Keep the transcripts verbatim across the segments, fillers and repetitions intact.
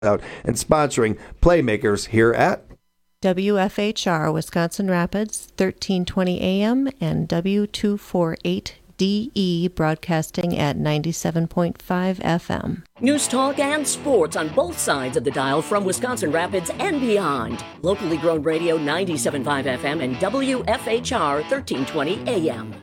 out and sponsoring Playmakers here at W F H R Wisconsin Rapids, thirteen twenty A M and W two forty-eight D E broadcasting at ninety-seven point five F M. News talk and sports on both sides of the dial from Wisconsin Rapids and beyond. Locally grown radio ninety-seven point five F M and W F H R thirteen twenty A M.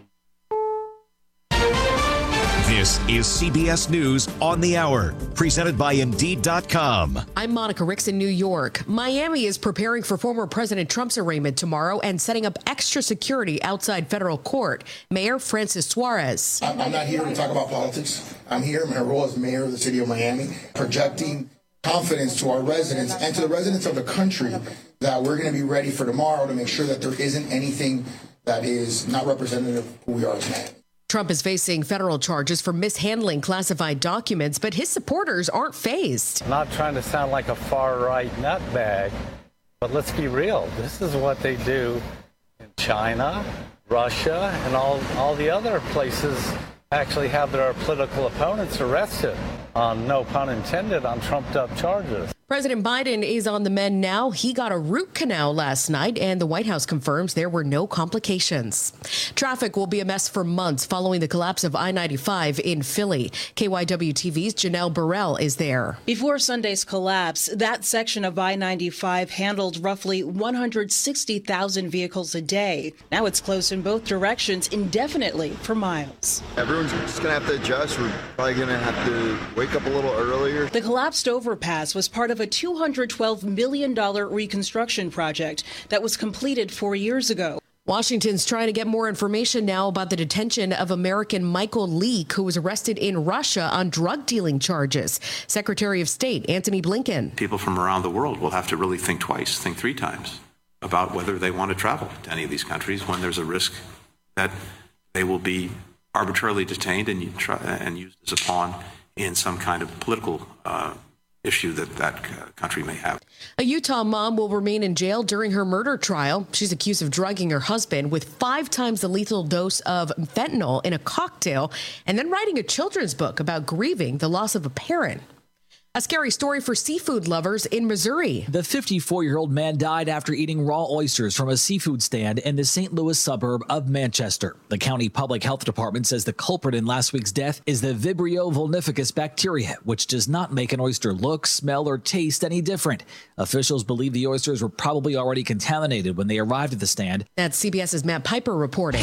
This is C B S News on the Hour, presented by Indeed dot com. I'm Monica Ricks in New York. Miami is preparing for former President Trump's arraignment tomorrow and setting up extra security outside federal court. Mayor Francis Suarez. I'm not here to talk about politics. I'm here in my role as mayor of the city of Miami, projecting confidence to our residents and to the residents of the country that we're going to be ready for tomorrow to make sure that there isn't anything that is not representative of who we are tonight. Trump is facing federal charges for mishandling classified documents, but his supporters aren't fazed. I'm not trying to sound like a far-right nutbag, but let's be real. This is what they do in China, Russia, and all, all the other places actually have their political opponents arrested on, no pun intended, on trumped-up charges. President Biden is on the mend now. He got a root canal last night, and the White House confirms there were no complications. Traffic will be a mess for months following the collapse of I ninety-five in Philly. K Y W T V's Janelle Burrell is there. Before Sunday's collapse, that section of I ninety-five handled roughly one hundred sixty thousand vehicles a day. Now it's closed in both directions indefinitely for miles. Everyone's just going to have to adjust. We're probably going to have to wake up a little earlier. The collapsed overpass was part of a two hundred twelve million dollars reconstruction project that was completed four years ago. Washington's trying to get more information now about the detention of American Michael Leak, who was arrested in Russia on drug dealing charges. Secretary of State Antony Blinken. People from around the world will have to really think twice, think three times about whether they want to travel to any of these countries when there's a risk that they will be arbitrarily detained and, try, and used as a pawn in some kind of political uh, issue that that country may have. A Utah mom will remain in jail during her murder trial. She's accused of drugging her husband with five times the lethal dose of fentanyl in a cocktail and then writing a children's book about grieving the loss of a parent. A scary story for seafood lovers in Missouri. The fifty-four-year-old man died after eating raw oysters from a seafood stand in the Saint Louis suburb of Manchester. The county public health department says the culprit in last week's death is the Vibrio vulnificus bacteria, which does not make an oyster look, smell, or taste any different. Officials believe the oysters were probably already contaminated when they arrived at the stand. That's CBS's Matt Piper reporting.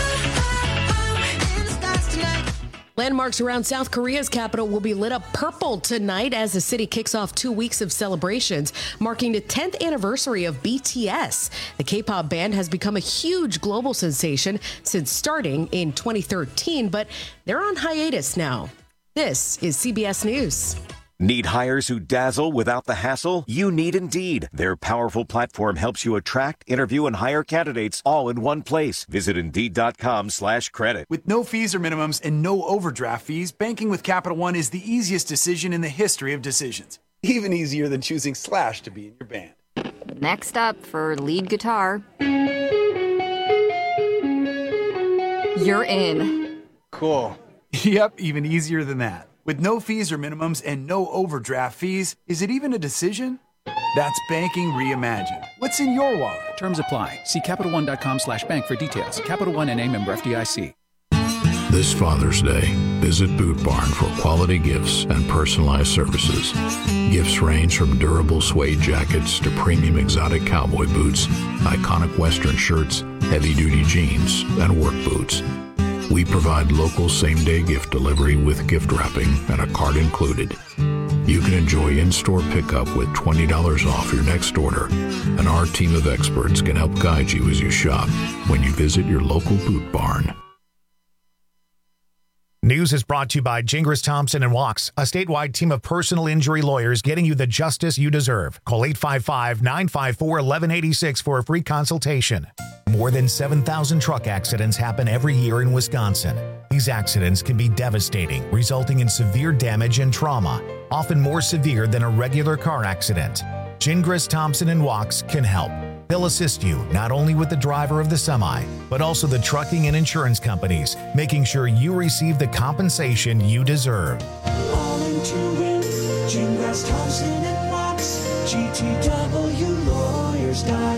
Landmarks around South Korea's capital will be lit up purple tonight as the city kicks off two weeks of celebrations, marking the tenth anniversary of B T S. The K-pop band has become a huge global sensation since starting in twenty thirteen, but they're on hiatus now. This is C B S News. Need hires who dazzle without the hassle? You need Indeed. Their powerful platform helps you attract, interview, and hire candidates all in one place. Visit Indeed.com slash credit. With no fees or minimums and no overdraft fees, banking with Capital One is the easiest decision in the history of decisions. Even easier than choosing Slash to be in your band. Next up for lead guitar. You're in. Cool. Yep, even easier than that. With no fees or minimums and no overdraft fees, is it even a decision? That's banking reimagined. What's in your wallet? Terms apply. See CapitalOne.com slash bank for details. Capital One N A member F D I C. This Father's Day, visit Boot Barn for quality gifts and personalized services. Gifts range from durable suede jackets to premium exotic cowboy boots, iconic Western shirts, heavy-duty jeans, and work boots. We provide local same-day gift delivery with gift wrapping and a card included. You can enjoy in-store pickup with twenty dollars off your next order, and our team of experts can help guide you as you shop when you visit your local Boot Barn. News is brought to you by Gingras Thompson and Walks, a statewide team of personal injury lawyers getting you the justice you deserve. Call eight five five, nine five four, one one eight six for a free consultation. More than seven thousand truck accidents happen every year in Wisconsin. These accidents can be devastating, resulting in severe damage and trauma, often more severe than a regular car accident. Gingras Thompson and Walks can help. They'll assist you not only with the driver of the semi, but also the trucking and insurance companies, making sure you receive the compensation you deserve. All into it, Gingras Thompson and G T W lawyers dot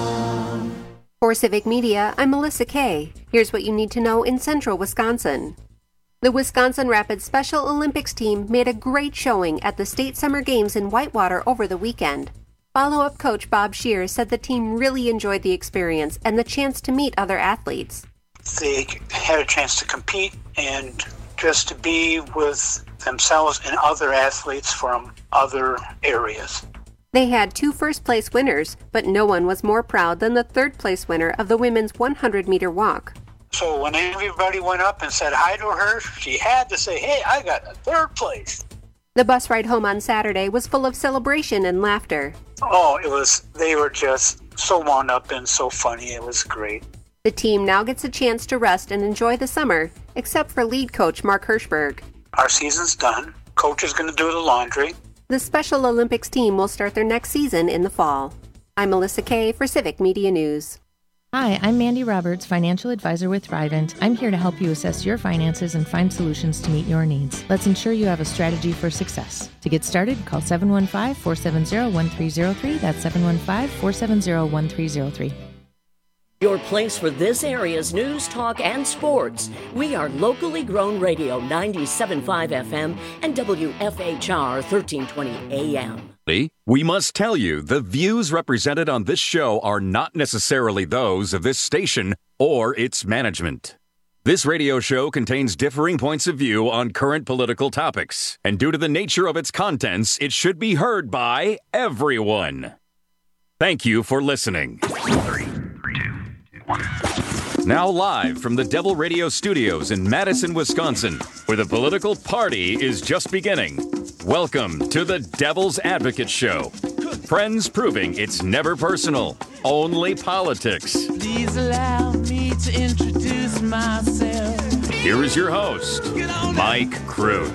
com. For Civic Media, I'm Melissa Kay. Here's what you need to know in central Wisconsin. The Wisconsin Rapids Special Olympics team made a great showing at the State Summer Games in Whitewater over the weekend. Follow-up coach Bob Shears said the team really enjoyed the experience and the chance to meet other athletes. They had a chance to compete and just to be with themselves and other athletes from other areas. They had two first-place winners, but no one was more proud than the third-place winner of the women's one hundred meter walk. So when everybody went up and said hi to her, she had to say, hey, I got a third place. The bus ride home on Saturday was full of celebration and laughter. Oh, it was, they were just so wound up and so funny. It was great. The team now gets a chance to rest and enjoy the summer, except for lead coach Mark Hirschberg. Our season's done. Coach is going to do the laundry. The Special Olympics team will start their next season in the fall. I'm Melissa Kay for Civic Media News. Hi, I'm Mandy Roberts, financial advisor with Thrivent. I'm here to help you assess your finances and find solutions to meet your needs. Let's ensure you have a strategy for success. To get started, call seven one five, four seven zero, one three zero three. That's seven one five, four seven zero, one three zero three. Your place for this area's news, talk, and sports. We are locally grown radio ninety-seven point five F M and W F H R thirteen twenty A M. We must tell you the views represented on this show are not necessarily those of this station or its management. This radio show contains differing points of view on current political topics, and due to the nature of its contents, it should be heard by everyone. Thank you for listening. Three, two, one. Now live from the Devil Radio Studios in Madison, Wisconsin, where the political party is just beginning. Welcome to the Devil's Advocate Show. Friends proving it's never personal, only politics. Please allow me to introduce myself. Here is your host, Mike Crute.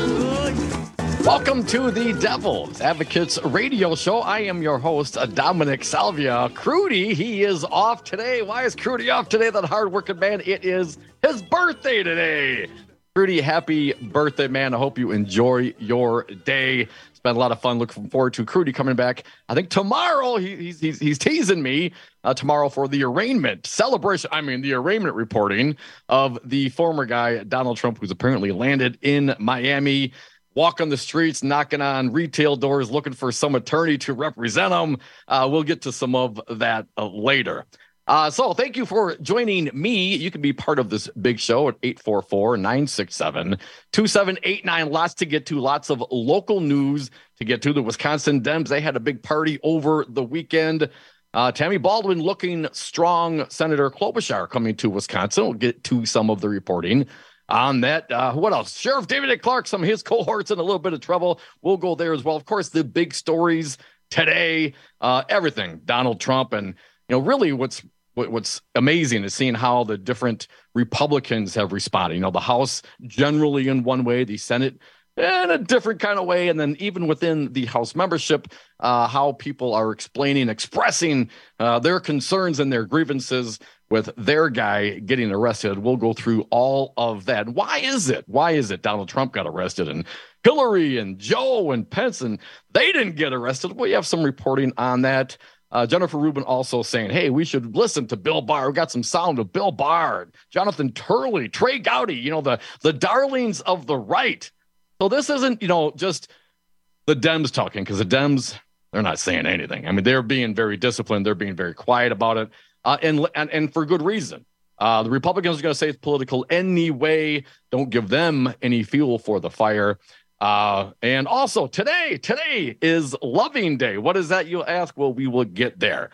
Welcome to the Devil's Advocates Radio Show. I am your host, Dominic Salvia. Crudy, he is off today. Why is Crudy off today, that hard-working man? It is his birthday today. Crudy, happy birthday, man. I hope you enjoy your day. It's been a lot of fun. Looking forward to Crudy coming back. I think tomorrow, he, he's, he's, he's teasing me uh, tomorrow for the arraignment celebration. I mean, the arraignment reporting of the former guy, Donald Trump, who's apparently landed in Miami. Walking the streets, knocking on retail doors, looking for some attorney to represent him. Uh, we'll get to some of that uh, later. Uh, so thank you for joining me. You can be part of this big show at eight four four, nine six seven, two seven eight nine. Lots to get to, lots of local news to get to. The Wisconsin Dems, they had a big party over the weekend. Uh, Tammy Baldwin looking strong. Senator Klobuchar coming to Wisconsin. We'll get to some of the reporting on that. Uh, what else? Sheriff David A. Clark, some of his cohorts in a little bit of trouble. We'll go there as well. Of course, the big stories today, uh, everything, Donald Trump. And, you know, really what's what, what's amazing is seeing how the different Republicans have responded. You know, the House generally in one way, the Senate in a different kind of way. And then even within the House membership, uh, how people are explaining, expressing uh, their concerns and their grievances with their guy getting arrested. We'll go through all of that. Why is it? Why is it Donald Trump got arrested and Hillary and Joe and Pence and they didn't get arrested? We have some reporting on that. Uh, Jennifer Rubin also saying, hey, we should listen to Bill Barr. We got some sound of Bill Barr, Jonathan Turley, Trey Gowdy, you know, the, the darlings of the right. So this isn't, you know, just the Dems talking, because the Dems, they're not saying anything. I mean, they're being very disciplined. They're being very quiet about it. Uh, and, and and for good reason. Uh, the Republicans are going to say it's political anyway. Don't give them any fuel for the fire. Uh, and also today, today is Loving Day. What is that, you'll ask? Well, we will get there.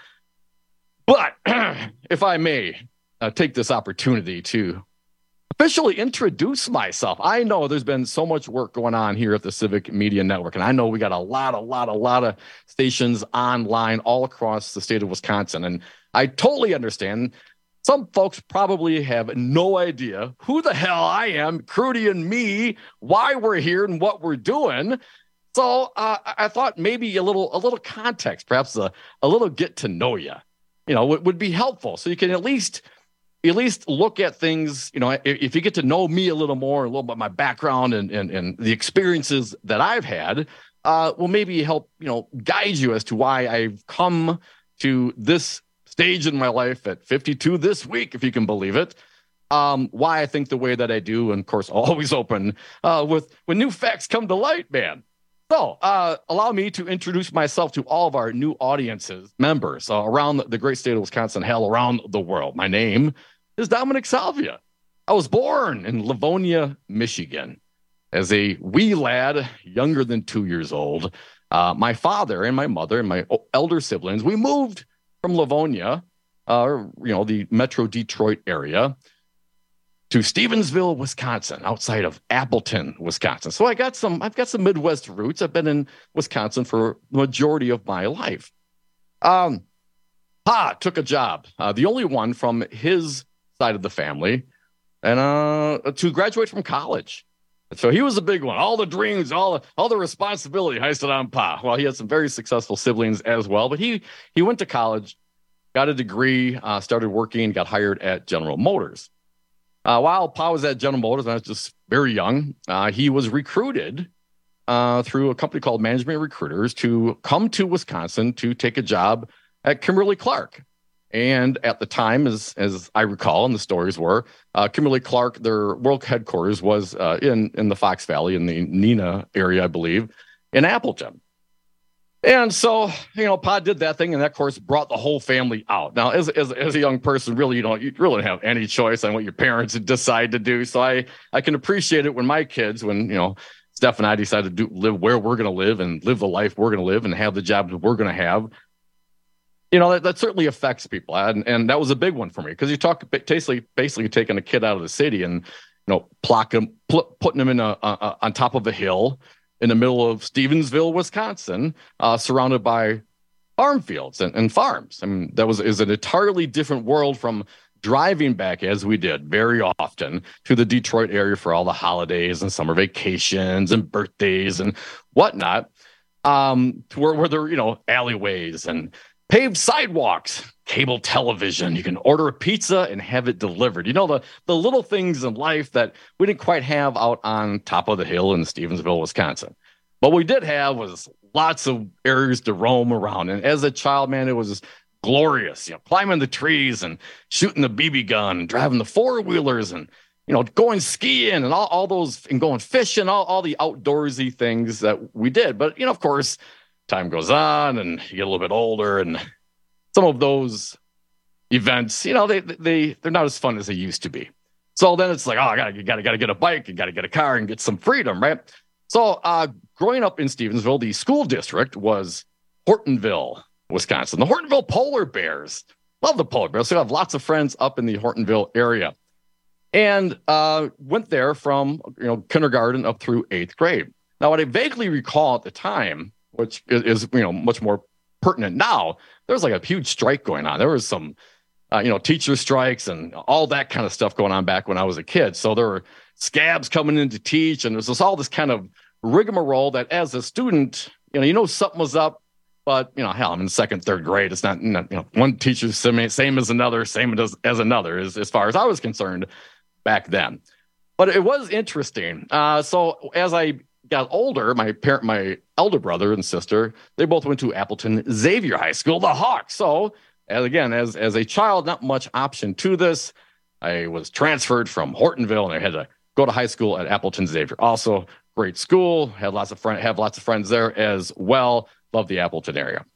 But if I may uh, take this opportunity to officially introduce myself. I know there's been so much work going on here at the Civic Media Network, and I know we got a lot, a lot, a lot of stations online all across the state of Wisconsin, and I totally understand. Some folks probably have no idea who the hell I am, Crudy and me, why we're here and what we're doing. So uh, I thought maybe a little a little context, perhaps a, a little get to know you, you know, would, would be helpful. So you can at least at least look at things, you know, if, if you get to know me a little more, a little bit my background and, and, and the experiences that I've had, uh, will maybe help, you know, guide you as to why I've come to this stage in my life at fifty-two this week, if you can believe it. Um, why I think the way that I do, and of course, always open uh, with when new facts come to light, man. So, uh, allow me to introduce myself to all of our new audiences, members uh, around the great state of Wisconsin, hell, around the world. My name is Dominic Salvia. I was born in Livonia, Michigan, as a wee lad, younger than two years old. Uh, my father and my mother and my elder siblings, we moved from Livonia, uh, you know, the Metro Detroit area, to Stevensville, Wisconsin, outside of Appleton, Wisconsin. So I got some, I've got some Midwest roots. I've been in Wisconsin for the majority of my life. Um, Pa took a job, uh, the only one from his side of the family, and uh, to graduate from college. So he was a big one. All the dreams, all the, all the responsibility hoisted on Pa. Well, he had some very successful siblings as well, but he he went to college, got a degree, uh, started working, got hired at General Motors. Uh, while Pa was at General Motors, I was just very young, uh, he was recruited uh, through a company called Management Recruiters to come to Wisconsin to take a job at Kimberly-Clark. And at the time, as as I recall, and the stories were, uh, Kimberly-Clark, their world headquarters was uh, in, in the Fox Valley, in the Neenah area, I believe, in Appleton. And so, you know, Pa did that thing, and that, of course, brought the whole family out. Now, as as, as a young person, really, you don't you really don't have any choice on what your parents decide to do. So I, I can appreciate it when my kids, when, you know, Steph and I decided to do, live where we're going to live and live the life we're going to live and have the jobs we're going to have. You know, that, that certainly affects people. And, and that was a big one for me, because you talk basically, basically taking a kid out of the city and, you know, plocking, pl- putting them in a, a, on top of a hill in the middle of Stevensville, Wisconsin, uh, surrounded by farm fields and, and farms. I mean, that was is an entirely different world from driving back, as we did very often, to the Detroit area for all the holidays and summer vacations and birthdays and whatnot, um, to where, where there were, you know, alleyways and paved sidewalks, cable television. You can order a pizza and have it delivered. You know, the, the little things in life that we didn't quite have out on top of the hill in Stevensville, Wisconsin. What we did have was lots of areas to roam around. And as a child, man, it was glorious, you know, climbing the trees and shooting the B B gun and driving the four-wheelers and, you know, going skiing and all, all those, and going fishing, all, all the outdoorsy things that we did. But, you know, of course, time goes on and you get a little bit older, and some of those events, you know, they, they, they're not as fun as they used to be. So then it's like, oh, I gotta, you gotta, gotta get a bike, you gotta get a car and get some freedom, right? So uh, growing up in Stevensville, the school district was Hortonville, Wisconsin. The Hortonville Polar Bears. Love the Polar Bears. So I have lots of friends up in the Hortonville area. And uh, went there from, you know, kindergarten up through eighth grade. Now, what I vaguely recall at the time, which is, is, you know, much more pertinent now, there was like a huge strike going on. There was some, uh, you know, teacher strikes and all that kind of stuff going on back when I was a kid. So there were scabs coming in to teach, and there's just all this kind of rigmarole that as a student, you know, you know something was up, but, you know, hell, I'm in second, third grade. It's not, you know, one teacher's same, same as another, same as, as another, as, as far as I was concerned back then. But it was interesting. Uh, so as I got older, my parent, my elder brother and sister, they both went to Appleton Xavier High School, the Hawks. So, as again, as as a child, not much option to this. I was transferred from Hortonville, and I had to go to high school at Appleton Xavier. Also, great school. Had lots of friends. Have lots of friends there as well. Love the Appleton area.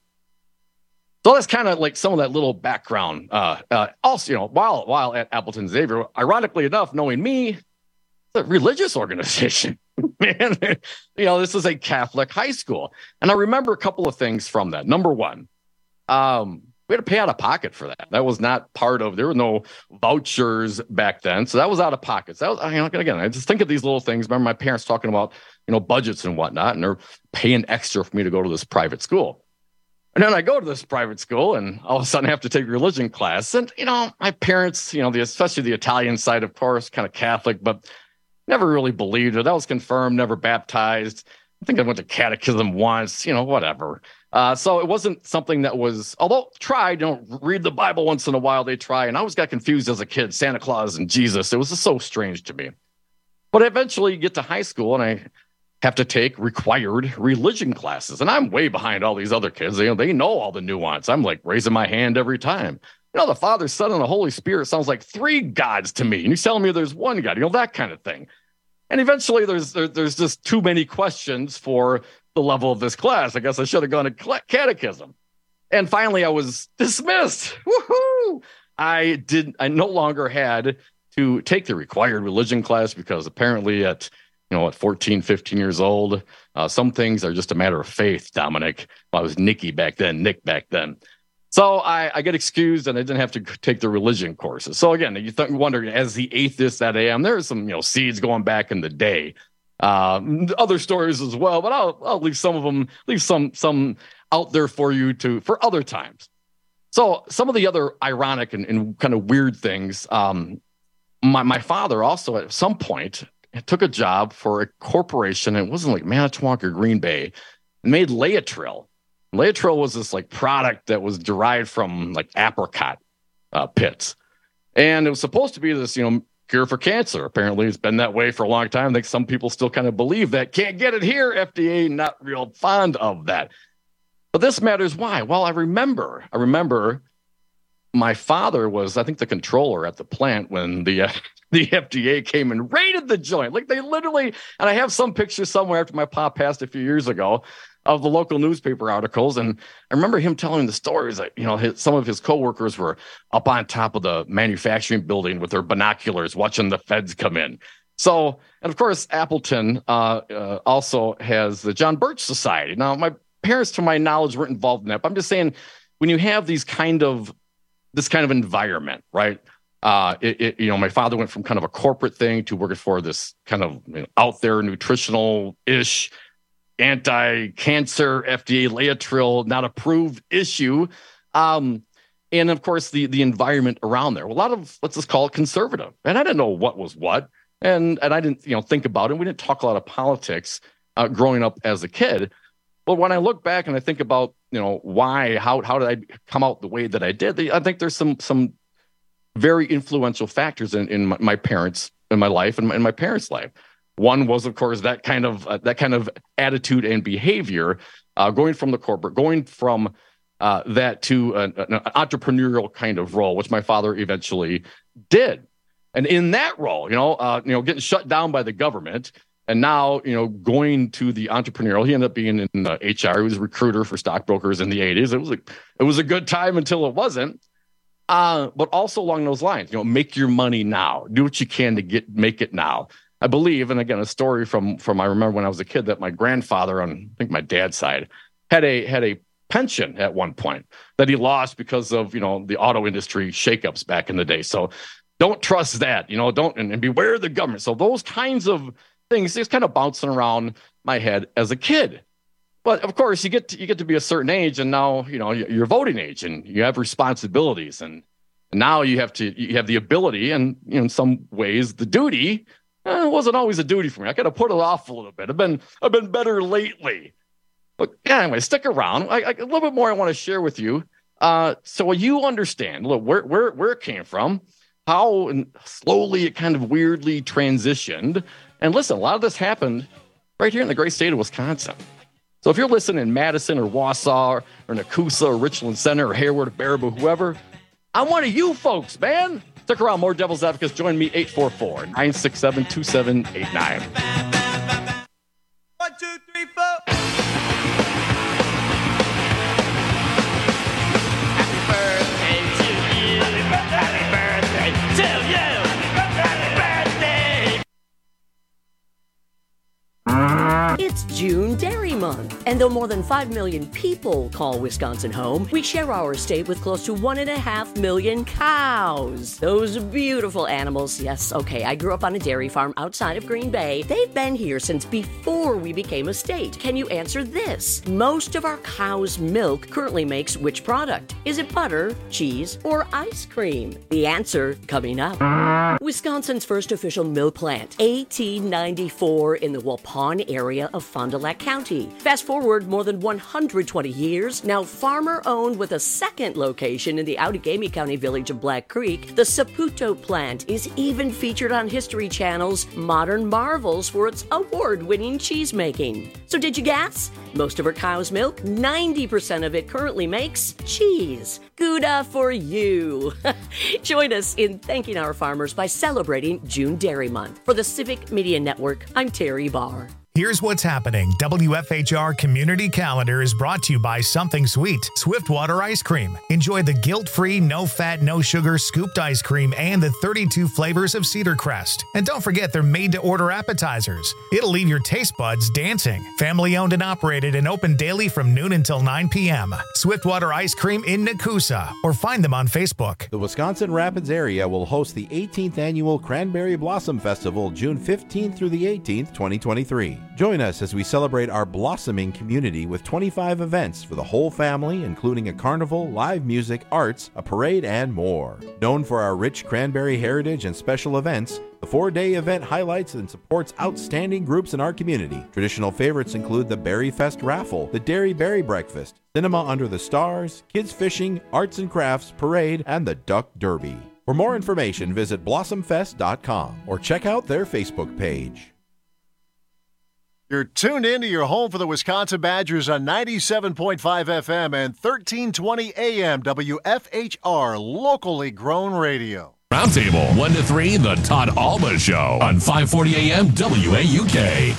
So that's kind of like some of that little background. Uh, uh, also, you know, while while at Appleton Xavier, ironically enough, knowing me, it's a religious organization. Man, you know, this is a Catholic high school. And I remember a couple of things from that. Number one, um, we had to pay out of pocket for that. That was not part of, there were no vouchers back then. So that was out of pocket. So that was, you know, again, I just think of these little things. Remember my parents talking about, you know, budgets and whatnot, and they're paying extra for me to go to this private school. And then I go to this private school, and all of a sudden I have to take religion class. And, you know, my parents, you know, the, especially the Italian side, of course, kind of Catholic, but never really believed it. That was confirmed, never baptized. I think I went to catechism once, you know, whatever. Uh, so it wasn't something that was, although tried, you know, read the Bible once in a while, they try. And I always got confused as a kid, Santa Claus and Jesus. It was just so strange to me. But eventually you get to high school, and I have to take required religion classes. And I'm way behind all these other kids. You know, they know all the nuance. I'm like raising my hand every time. You know, the Father, Son, and the Holy Spirit sounds like three gods to me. And you're telling me there's one God, you know, that kind of thing. And eventually there's there, there's just too many questions for the level of this class. I guess I should have gone to catechism. And finally I was dismissed. Woohoo! I did I no longer had to take the required religion class because apparently at you know, at fourteen, fifteen years old, uh, some things are just a matter of faith, Dominic. Well, I was Nicky back then, Nick back then. So I, I get excused and I didn't have to take the religion courses. So again, you th- wonder, as the atheist that I am, there are some, you know, seeds going back in the day. Uh, other stories as well, but I'll I'll leave some of them, leave some some out there for you to for other times. So some of the other ironic and, and kind of weird things. Um, my my father also at some point took a job for a corporation. It wasn't like Manitowoc or Green Bay, and made Laetrile. Laetrile was this like product that was derived from like apricot uh, pits. And it was supposed to be this, you know, cure for cancer. Apparently it's been that way for a long time. I think some people still kind of believe that. Can't get it here. F D A not real fond of that. But this matters why? Well, I remember, I remember my father was, I think, the controller at the plant when the uh, the F D A came and raided the joint. Like they literally, and I have some pictures somewhere after my pop passed a few years ago of the local newspaper articles. And I remember him telling the stories that, you know, his, some of his coworkers were up on top of the manufacturing building with their binoculars watching the feds come in. So, and of course, Appleton uh, uh, also has the John Birch Society. Now, my parents, to my knowledge, weren't involved in that. But I'm just saying, when you have these kind of, this kind of environment, right? Uh, it, it, you know, my father went from kind of a corporate thing to working for this kind of, you know, out there nutritional-ish, anti-cancer, F D A, Laetrile, not approved issue. Um, and of course, the the environment around there. A lot of, let's just call it conservative. And I didn't know what was what. And and I didn't, you know, think about it. We didn't talk a lot of politics uh, growing up as a kid. But when I look back and I think about, you know, why, how how did I come out the way that I did? I think there's some some very influential factors in, in my, my parents, in my life, and in my parents' life. One was, of course, that kind of uh, that kind of attitude and behavior, uh, going from the corporate, going from uh, that to an, an entrepreneurial kind of role, which my father eventually did. And in that role, you know, uh, you know, getting shut down by the government, and now, you know, going to the entrepreneurial. He ended up being in uh, H R. He was a recruiter for stockbrokers in the eighties. It was a, it was a good time until it wasn't. Uh, but also along those lines, you know, make your money now. Do what you can to get make it now. I believe, and again, a story from from I remember when I was a kid, that my grandfather on, I think my dad's side, had a had a pension at one point that he lost because of, you know, the auto industry shakeups back in the day. So don't trust that, you know, don't, and, and beware of the government. So those kinds of things just kind of bouncing around my head as a kid. But of course, you get to, you get to be a certain age, and now, you know, you're voting age, and you have responsibilities, and now you have to you have the ability, and, you know, in some ways the duty. Eh, it wasn't always a duty for me. I got to put it off a little bit. I've been I've been better lately. But yeah, anyway, stick around. I, I, a little bit more I want to share with you, uh, so you understand, look, where where where it came from, how and slowly it kind of weirdly transitioned. And listen, a lot of this happened right here in the great state of Wisconsin. So if you're listening in Madison or Wausau or Nakusa or Richland Center or Hayward or Baraboo, whoever, I'm one of you folks, man. Stick around. More Devil's Advocates. Join me, eight four four, nine six seven, two seven eight nine. One, two, three, four. Happy birthday to you. Happy birthday to you. Happy birthday. It's June Dairy Month, and though more than five million people call Wisconsin home, we share our state with close to one and a half million cows. Those beautiful animals. Yes, okay, I grew up on a dairy farm outside of Green Bay. They've been here since before we became a state. Can you answer this? Most of our cow's milk currently makes which product? Is it butter, cheese, or ice cream? The answer coming up. Wisconsin's first official milk plant, eighteen ninety-four, in the Waupun area of Fond du Lac County. Fast forward forward more than one hundred twenty years, now farmer-owned with a second location in the Outagamie County village of Black Creek, the Saputo plant is even featured on History Channel's Modern Marvels for its award-winning cheese making. So did you guess? Most of her cow's milk, ninety percent of it currently makes cheese. Gouda for you. Join us in thanking our farmers by celebrating June Dairy Month. For the Civic Media Network, I'm Terry Barr. Here's what's happening. W F H R Community Calendar is brought to you by Something Sweet, Swiftwater Ice Cream. Enjoy the guilt-free, no-fat, no-sugar scooped ice cream and the thirty-two flavors of Cedar Crest. And don't forget they're made-to-order appetizers. It'll leave your taste buds dancing. Family-owned and operated and open daily from noon until nine p.m. Swiftwater Ice Cream in Nakusa, or find them on Facebook. The Wisconsin Rapids area will host the eighteenth Annual Cranberry Blossom Festival June fifteenth through the eighteenth, twenty twenty-three. Join us as we celebrate our blossoming community with twenty-five events for the whole family, including a carnival, live music, arts, a parade, and more. Known for our rich cranberry heritage and special events, the four-day event highlights and supports outstanding groups in our community. Traditional favorites include the Berry Fest Raffle, the Dairy Berry Breakfast, Cinema Under the Stars, Kids Fishing, Arts and Crafts, Parade, and the Duck Derby. For more information, visit blossom fest dot com or check out their Facebook page. You're tuned in to your home for the Wisconsin Badgers on ninety-seven point five F M and thirteen twenty A M W F H R, locally grown radio. Roundtable, one to three, The Todd Alba Show on five forty A M W A U K.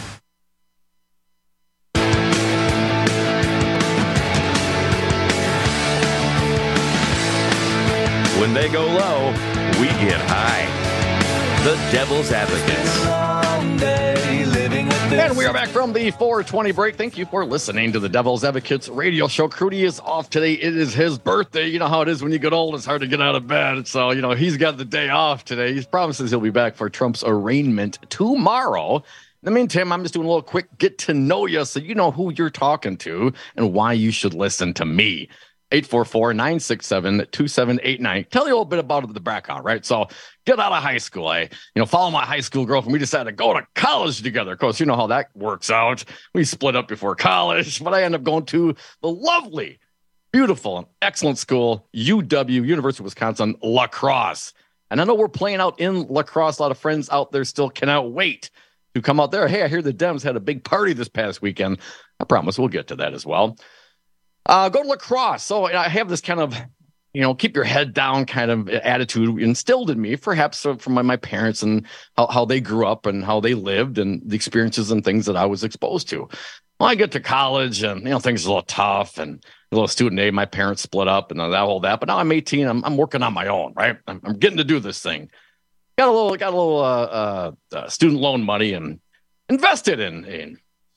When they go low, we get high. The Devil's Advocates. And we are back from the four twenty break. Thank you for listening to the Devil's Advocates radio show. Crudy is off today. It is his birthday. You know how it is when you get old. It's hard to get out of bed. So, you know, he's got the day off today. He promises he'll be back for Trump's arraignment tomorrow. In the meantime, I'm just doing a little quick get to know you so you know who you're talking to and why you should listen to me. eight four four, nine six seven, two seven eight nine. Tell you a little bit about the background, right? So get out of high school. I, you know, follow my high school girlfriend. We decided to go to college together. Of course, you know how that works out. We split up before college, but I ended up going to the lovely, beautiful, and excellent school, U W, University of Wisconsin, La Crosse. And I know we're playing out in La Crosse. A lot of friends out there still cannot wait to come out there. Hey, I hear the Dems had a big party this past weekend. I promise we'll get to that as well. Uh, go to La Crosse. So I have this kind of, you know, keep your head down kind of attitude instilled in me, perhaps from my, my parents and how, how they grew up and how they lived and the experiences and things that I was exposed to. Well, I get to college and, you know, things are a little tough and a little student aid. My parents split up and that, all that. But now I'm eighteen. I'm, I'm working on my own, right? I'm, I'm getting to do this thing. Got a little, got a little uh, uh, uh, student loan money and invested in, in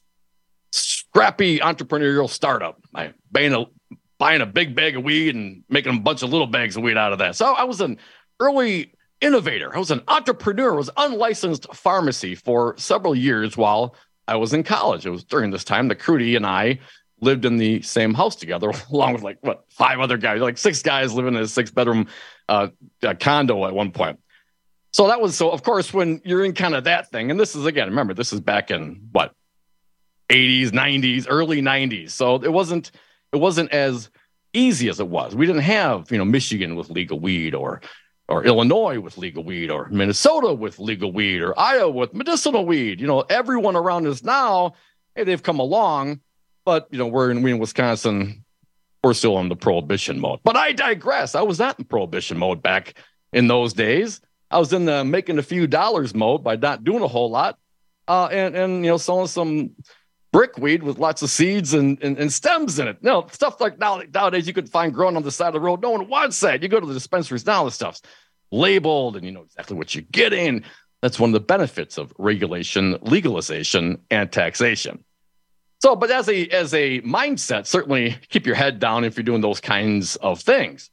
scrappy entrepreneurial startup. I buying a, buying a big bag of weed and making a bunch of little bags of weed out of that. So I was an early innovator. I was an entrepreneur. I was unlicensed pharmacy for several years while I was in college. It was during this time that Crudy and I lived in the same house together, along with like, what, five other guys, like six guys living in a six bedroom uh, condo at one point. So that was, so of course, when you're in kind of that thing, and this is, again, remember, this is back in what, eighties, nineties, early nineties. So it wasn't, it wasn't as easy as it was. We didn't have, you know, Michigan with legal weed or, or Illinois with legal weed or Minnesota with legal weed or Iowa with medicinal weed. You know, everyone around us now, hey, they've come along, but, you know, we're in, we're in Wisconsin, we're still in the prohibition mode. But I digress. I was not in prohibition mode back in those days. I was in the making a few dollars mode by not doing a whole lot uh, and, and, you know, selling some brickweed with lots of seeds and, and, and stems in it. No, stuff like now, nowadays you could find growing on the side of the road. No one wants that. You go to the dispensaries now, the stuff's labeled and you know exactly what you're getting. That's one of the benefits of regulation, legalization, and taxation. So, but as a as a mindset, certainly keep your head down if you're doing those kinds of things.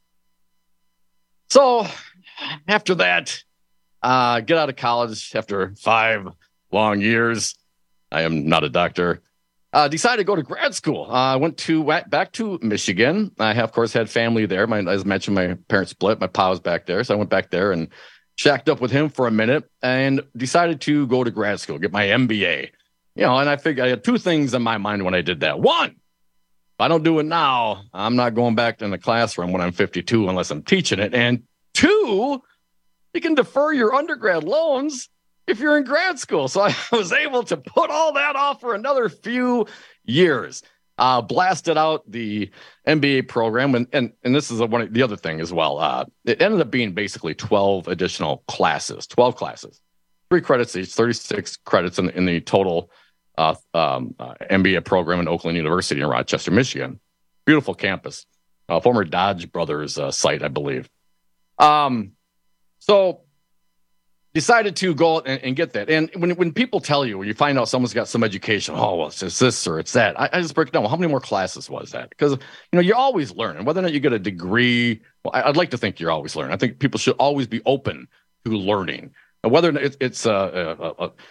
So after that, uh, get out of college after five long years. I am not a doctor. Uh, decided to go to grad school. I uh, went to went back to Michigan. I have, of course, had family there. My, as mentioned, my parents split. My pa was back there, so I went back there and shacked up with him for a minute and decided to go to grad school, get my M B A you know, and I figured I had two things in my mind when I did that. One, if I don't do it now, I'm not going back in the classroom when I'm fifty-two unless I'm teaching it. And two, you can defer your undergrad loans if you're in grad school. So I was able to put all that off for another few years. Uh, blasted out the M B A program. And and, and this is a, one, the other thing as well. Uh, it ended up being basically twelve additional classes, twelve classes, three credits each, thirty-six credits in, in the total uh, um, uh, M B A program in Oakland University in Rochester, Michigan. Beautiful campus, uh, former Dodge Brothers uh, site, I believe. Um, so decided to go and, and get that. And when when people tell you, when you find out someone's got some education, oh, well, it's just this or it's that, I, I just break it down. Well, how many more classes was that? Because, you know, you're always learning. Whether or not you get a degree, well, I, I'd like to think you're always learning. I think people should always be open to learning. And whether it, it's a, a, a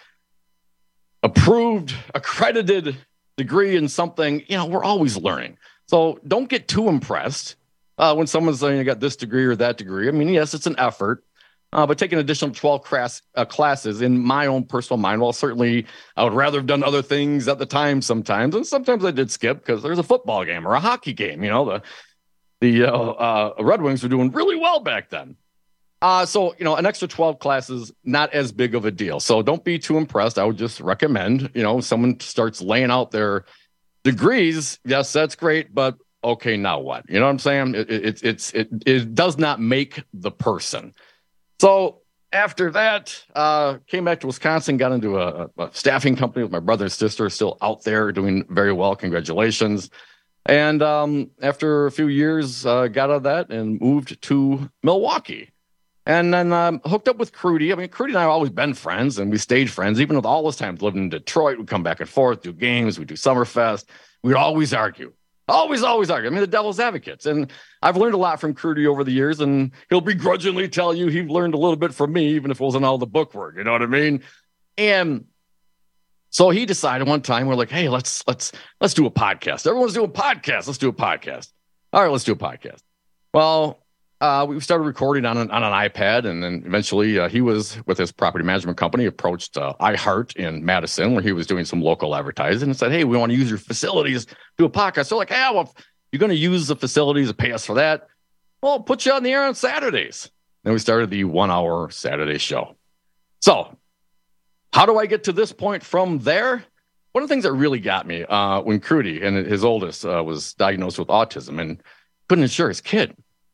approved, accredited degree in something, you know, we're always learning. So don't get too impressed uh, when someone's saying you got this degree or that degree. I mean, yes, it's an effort. Uh, but taking an additional twelve class, uh, classes in my own personal mind, well, certainly I would rather have done other things at the time sometimes. And sometimes I did skip because there's a football game or a hockey game. You know, the the uh, uh, Red Wings were doing really well back then. Uh, so, you know, an extra twelve classes, not as big of a deal. So don't be too impressed. I would just recommend, you know, someone starts laying out their degrees. Yes, that's great. But okay, now what? You know what I'm saying? It, it, it's it, it does not make the person. So after that, uh, came back to Wisconsin, got into a, a staffing company with my brother and sister, still out there doing very well. Congratulations. And um, after a few years, uh, got out of that and moved to Milwaukee. And then um, hooked up with Crudy. I mean, Crudy and I have always been friends, and we stayed friends. Even with all those times living in Detroit, we'd come back and forth, do games, we'd do Summerfest. We'd always argue. Always, always argue. I mean, the devil's advocates. And I've learned a lot from Crudy over the years, and he'll begrudgingly tell you he learned a little bit from me, even if it wasn't all the book work. You know what I mean? And so he decided one time, we're like, hey, let's let's let's do a podcast. Everyone's doing podcasts. Let's do a podcast. All right, let's do a podcast. Well, uh, we started recording on an, on an iPad, and then eventually uh, he was, with his property management company, approached uh, iHeart in Madison, where he was doing some local advertising, and said, hey, we want to use your facilities, do a podcast. So like, hey, well, if you're going to use the facilities and pay us for that, well, I'll put you on the air on Saturdays. Then we started the one-hour Saturday show. So how do I get to this point from there? One of the things that really got me uh, when Crudy, and his oldest, uh, was diagnosed with autism and couldn't insure his kid.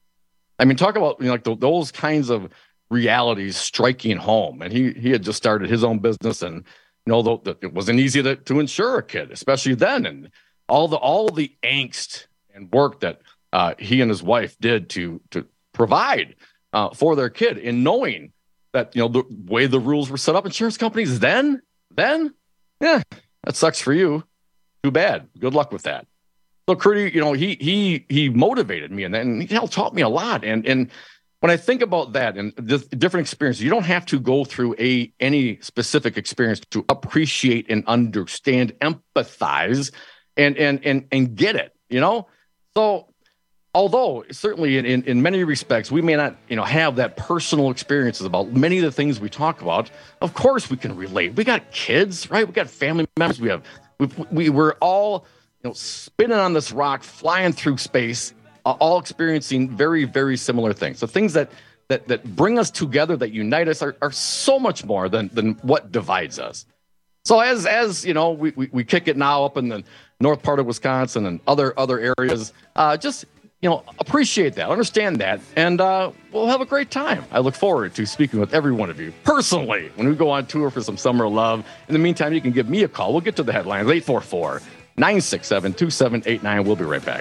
I mean, talk about, you know, like the, those kinds of realities striking home. And he he had just started his own business, and you know, the, the, it wasn't easy to, to insure a kid, especially then. And all the all the angst and work that uh, he and his wife did to to provide uh, for their kid, in knowing that, you know, the way the rules were set up, insurance companies then, then, yeah, that sucks for you. Too bad. Good luck with that. So Crudy, you know, he he he motivated me, and then he taught me a lot. And and when I think about that and the different experiences, you don't have to go through a any specific experience to appreciate and understand, empathize, and and and and get it. You know, so although certainly in, in in many respects we may not, you know, have that personal experiences about many of the things we talk about, of course we can relate. We got kids, right? We got family members. We have we we we're all, you know, spinning on this rock, flying through space, uh, all experiencing very, very similar things. So things that that that bring us together, that unite us, are, are so much more than than what divides us. So as as you know, we, we we kick it now up in the north part of Wisconsin and other other areas. Uh, just, you know, appreciate that, understand that, and uh, we'll have a great time. I look forward to speaking with every one of you personally when we go on tour for some summer love. In the meantime, you can give me a call. We'll get to the headlines. eight four four, nine six seven, two seven eight nine. We'll be right back.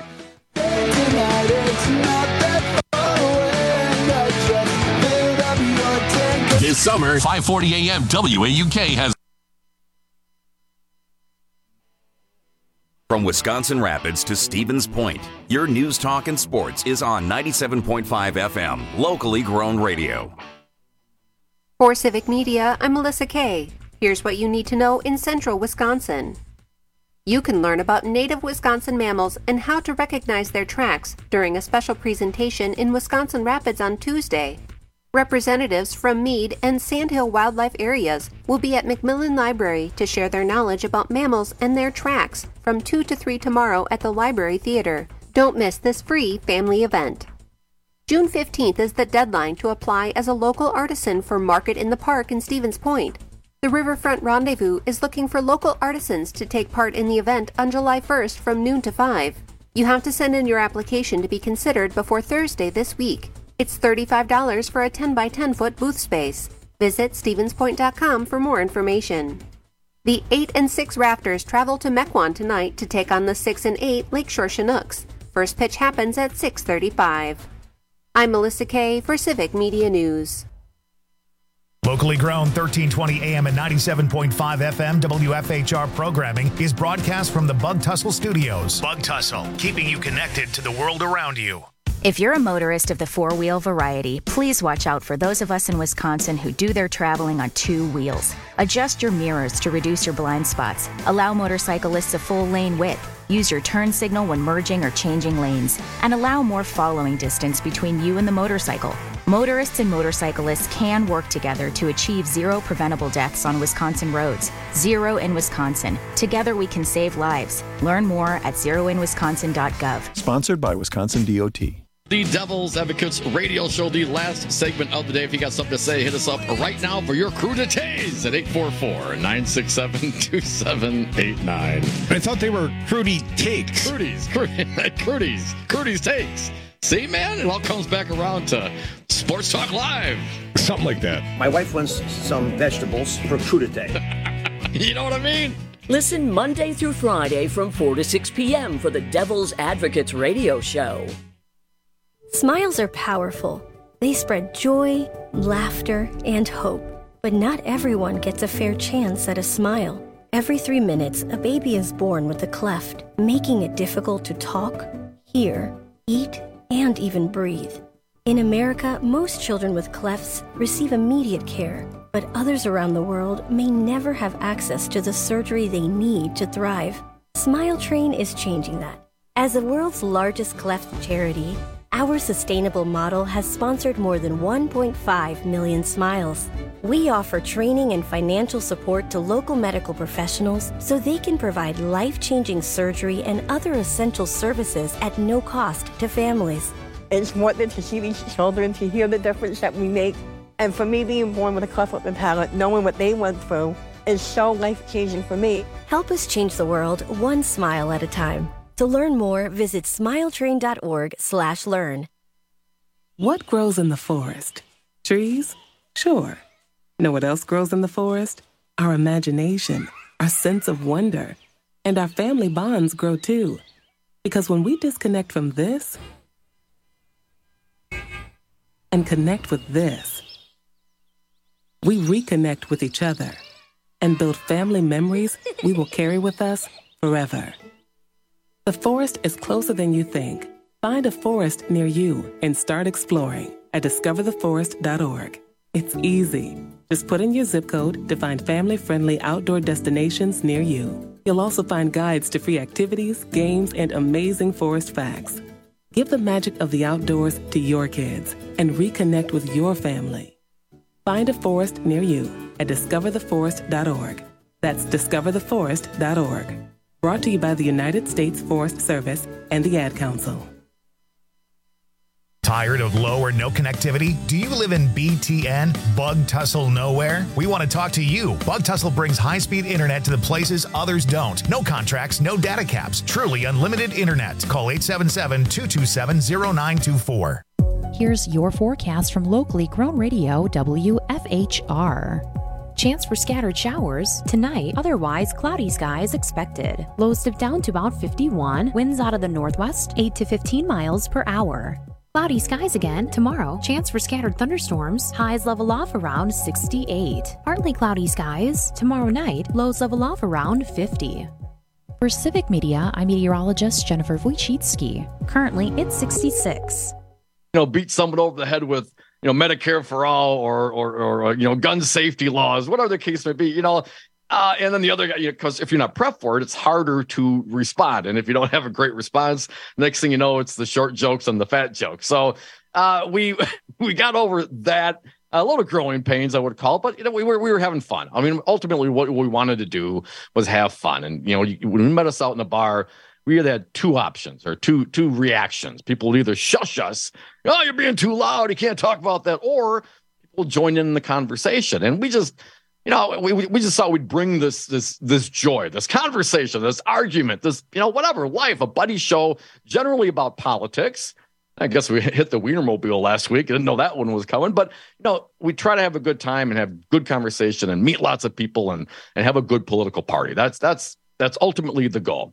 This summer, five forty A M W A U K has. From Wisconsin Rapids to Stevens Point, your news, talk, and sports is on ninety-seven point five F M, locally grown radio. For Civic Media, I'm Melissa Kay. Here's what you need to know in central Wisconsin. You can learn about native Wisconsin mammals and how to recognize their tracks during a special presentation in Wisconsin Rapids on Tuesday. Representatives from Meade and Sandhill wildlife areas will be at Macmillan Library to share their knowledge about mammals and their tracks from two to three tomorrow at the Library Theater. Don't miss this free family event. June fifteenth is the deadline to apply as a local artisan for Market in the Park in Stevens Point. The Riverfront Rendezvous is looking for local artisans to take part in the event on July first from noon to five. You have to send in your application to be considered before Thursday this week. It's thirty-five dollars for a ten by ten foot booth space. Visit stevens point dot com for more information. The eight and six Raptors travel to Mequon tonight to take on the six and eight Lakeshore Chinooks. First pitch happens at six thirty-five. I'm Melissa Kay for Civic Media News. Locally grown thirteen twenty A M and ninety-seven point five F M W F H R programming is broadcast from the Bug Tussle Studios. Bug Tussle, keeping you connected to the world around you. If you're a motorist of the four-wheel variety, please watch out for those of us in Wisconsin who do their traveling on two wheels. Adjust your mirrors to reduce your blind spots. Allow motorcyclists a full lane width. Use your turn signal when merging or changing lanes. And allow more following distance between you and the motorcycle. Motorists and motorcyclists can work together to achieve zero preventable deaths on Wisconsin roads. Zero in Wisconsin. Together we can save lives. Learn more at zero in wisconsin dot gov. Sponsored by Wisconsin D O T. The Devil's Advocates radio show, the last segment of the day. If you got something to say, hit us up right now for your crew to tase at eight four four, nine six seven, two seven eight nine. I thought they were Crudy Takes. Crudy's, Crudy's, Crudy's Takes. See, man, it all comes back around to Sports Talk Live. Something like that. My wife wants some vegetables for crudité. You know what I mean? Listen Monday through Friday from four to six p.m. for the Devil's Advocates radio show. Smiles are powerful. They spread joy, laughter, and hope. But not everyone gets a fair chance at a smile. Every three minutes, a baby is born with a cleft, making it difficult to talk, hear, eat, and even breathe. In America, most children with clefts receive immediate care, but others around the world may never have access to the surgery they need to thrive. Smile Train is changing that. As the world's largest cleft charity, our sustainable model has sponsored more than one point five million smiles. We offer training and financial support to local medical professionals so they can provide life-changing surgery and other essential services at no cost to families. It's important to see these children, to hear the difference that we make. And for me, being born with a cleft lip and palate, knowing what they went through, is so life-changing for me. Help us change the world one smile at a time. To learn more, visit smiletrain.org slash learn. What grows in the forest? Trees? Sure. Know what else grows in the forest? Our imagination, our sense of wonder, and our family bonds grow too. Because when we disconnect from this and connect with this, we reconnect with each other and build family memories we will carry with us forever. The forest is closer than you think. Find a forest near you and start exploring at discover the forest dot org. It's easy. Just put in your zip code to find family-friendly outdoor destinations near you. You'll also find guides to free activities, games, and amazing forest facts. Give the magic of the outdoors to your kids and reconnect with your family. Find a forest near you at discover the forest dot org. That's discover the forest dot org. Brought to you by the United States Forest Service and the Ad Council. Tired of low or no connectivity? Do you live in B T N, Bug Tussle Nowhere? We want to talk to you. Bug Tussle brings high-speed internet to the places others don't. No contracts, no data caps. Truly unlimited internet. Call eight seven seven, two two seven, zero nine two four. Here's your forecast from locally grown radio W F H R. Chance for scattered showers tonight, otherwise cloudy skies expected. Lows dip down to about fifty-one, winds out of the northwest, eight to fifteen miles per hour. Cloudy skies again tomorrow, chance for scattered thunderstorms, highs level off around sixty-eight. Partly cloudy skies tomorrow night, lows level off around fifty. For Civic Media, I'm meteorologist Jennifer Wojcicki. Currently, it's sixty-six. You know, beat someone over the head with, you know, Medicare for all or, or, or, you know, gun safety laws, whatever the case may be, you know, uh, and then the other guy, you know, because if you're not prepped for it, it's harder to respond. And if you don't have a great response, next thing you know, it's the short jokes and the fat jokes. So uh, we we got over that. A little growing pains, I would call it, but you know, we were we were having fun. I mean, ultimately, what we wanted to do was have fun. And you know, when we met us out in the bar, we either had two options or two two reactions. People would either shush us, "Oh, you're being too loud. You can't talk about that," or people join in the conversation. And we just, you know, we we just thought we'd bring this this this joy, this conversation, this argument, this you know whatever life, a buddy show, generally about politics. I guess we hit the Wienermobile last week. I didn't know that one was coming, but you know, we try to have a good time and have good conversation and meet lots of people and and have a good political party. That's that's that's ultimately the goal.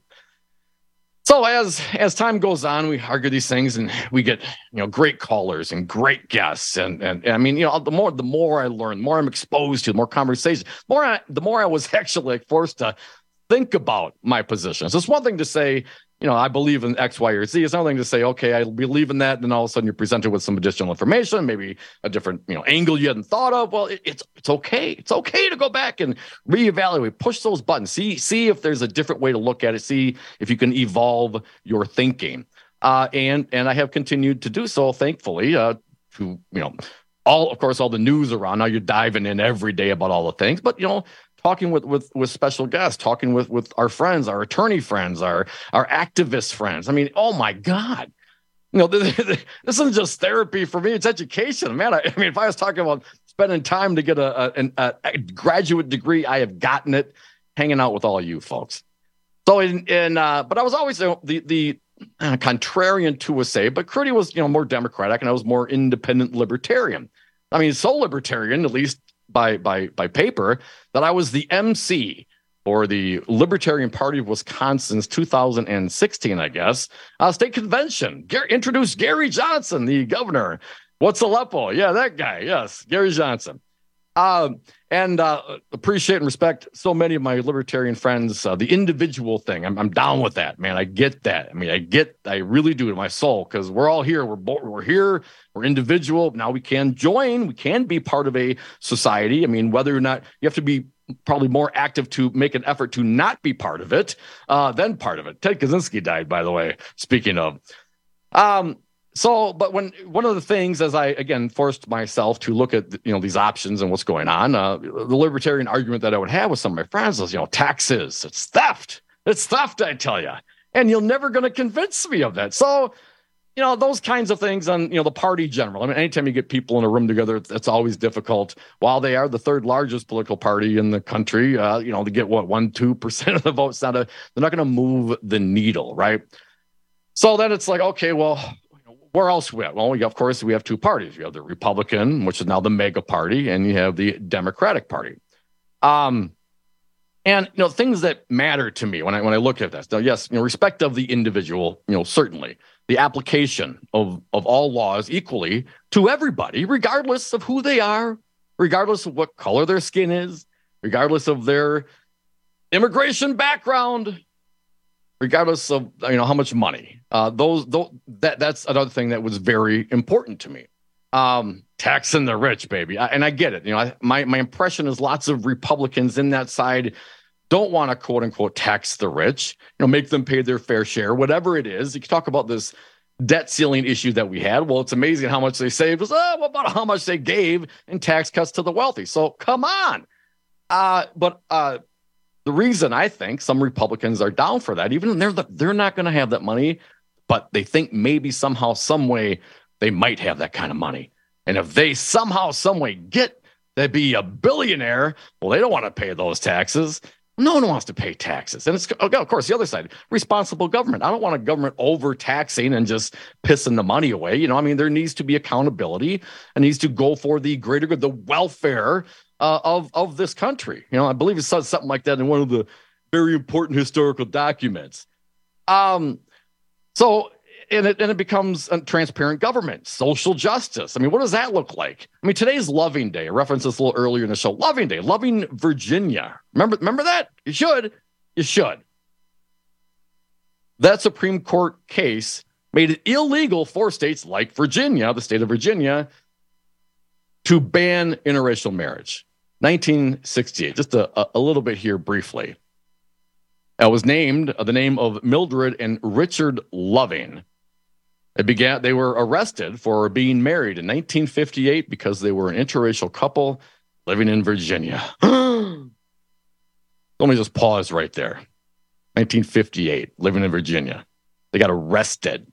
So as as time goes on, we argue these things and we get you know great callers and great guests and and, and I mean you know the more the more I learn, the more I'm exposed to, the more conversation, more I, the more I was actually forced to think about my positions. It's one thing to say, you know, I believe in X, Y, or Z. It's another thing to say, okay, I believe in that, and then all of a sudden you're presented with some additional information, maybe a different, you know, angle you hadn't thought of. Well, it, it's it's okay. It's okay to go back and reevaluate, push those buttons, see see if there's a different way to look at it, see if you can evolve your thinking. Uh, and and I have continued to do so, thankfully. Uh, to you know, all of course, all the news around now, you're diving in every day about all the things, but you know. Talking with, with with special guests, talking with with our friends, our attorney friends, our our activist friends. I mean, oh my God, you know, this, this isn't just therapy for me; it's education, man. I, I mean, if I was talking about spending time to get a, a, a graduate degree, I have gotten it hanging out with all you folks. So, in in uh, but I was always you know, the the uh, contrarian to a say, but Crudy was you know more democratic, and I was more independent libertarian. I mean, so libertarian, at least. By by by paper, that I was the M C for the Libertarian Party of Wisconsin's two thousand sixteen, I guess, uh, state convention. Gary, introduced Gary Johnson, the governor. What's Aleppo? Yeah, that guy. Yes, Gary Johnson. Um, and uh, appreciate and respect so many of my libertarian friends. Uh, the individual thing, I'm, I'm down with that, man. I get that. I mean, I get, I really do in my soul because we're all here. We're bo- we're here. We're individual. Now we can join. We can be part of a society. I mean, whether or not you have to be probably more active to make an effort to not be part of it uh, than part of it. Ted Kaczynski died, by the way. Speaking of, um. So, but when one of the things, as I again forced myself to look at you know these options and what's going on, uh, the libertarian argument that I would have with some of my friends was, you know, taxes, it's theft, it's theft, I tell you, and you're never going to convince me of that. So, you know, those kinds of things on you know the party general. I mean, anytime you get people in a room together, it's always difficult. While they are the third largest political party in the country, uh, you know, to get what one, two percent of the votes, not a, they're not going to move the needle, right? So then it's like, okay, well. Where else we have? Well, we, of course, we have two parties. You have the Republican, which is now the mega party, and you have the Democratic Party. Um, and, you know, things that matter to me when I when I look at this. Now, yes, you know, respect of the individual, you know, certainly. The application of, of all laws equally to everybody, regardless of who they are, regardless of what color their skin is, regardless of their immigration background, regardless of you know how much money. Uh, those, those that that's another thing that was very important to me. Um, taxing the rich, baby, I, and I get it. You know, I, my my impression is lots of Republicans in that side don't want to quote unquote tax the rich. You know, make them pay their fair share, whatever it is. You can talk about this debt ceiling issue that we had. Well, it's amazing how much they saved. It was, oh, what about how much they gave in tax cuts to the wealthy? So come on. Uh, but uh, the reason I think some Republicans are down for that, even they're the, they're not going to have that money, but they think maybe somehow, some way they might have that kind of money. And if they somehow, some way get to be a billionaire, well, they don't want to pay those taxes. No one wants to pay taxes. And it's, of course, the other side, responsible government. I don't want a government overtaxing and just pissing the money away. You know, I mean, there needs to be accountability and needs to go for the greater good, the welfare uh, of, of this country. You know, I believe it says something like that in one of the very important historical documents. Um, so, and it, and it becomes a transparent government, social justice. I mean, what does that look like? I mean, today's Loving Day. I referenced this a little earlier in the show. Loving Day, Loving Virginia. Remember, remember that? You should. You should. That Supreme Court case made it illegal for states like Virginia, the state of Virginia, to ban interracial marriage. nineteen sixty-eight. Just a, a, a little bit here briefly. It was named uh, the name of Mildred and Richard Loving. It began. They were arrested for being married in nineteen fifty-eight because they were an interracial couple living in Virginia. Let me just pause right there. nineteen fifty-eight, living in Virginia. They got arrested.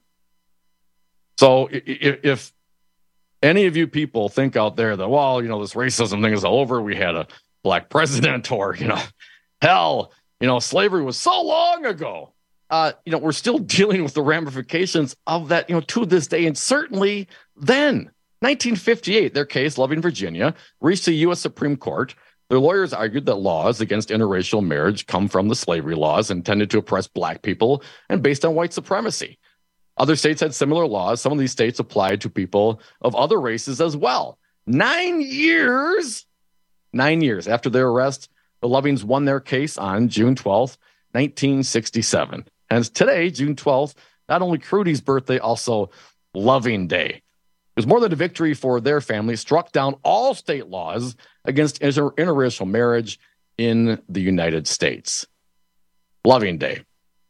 So if, if any of you people think out there that, well, you know, this racism thing is all over, we had a black president, or, you know, hell, you know, slavery was so long ago. Uh, you know, we're still dealing with the ramifications of that, you know, to this day. And certainly then, nineteen fifty-eight, their case, Loving Virginia, reached the U S Supreme Court. Their lawyers argued that laws against interracial marriage come from the slavery laws intended to oppress black people and based on white supremacy. Other states had similar laws. Some of these states applied to people of other races as well. Nine years, nine years after their arrest, the Lovings won their case on June twelfth, nineteen sixty-seven. And today, June twelfth, not only Crudy's birthday, also Loving Day. It was more than a victory for their family, struck down all state laws against inter- interracial marriage in the United States. Loving Day.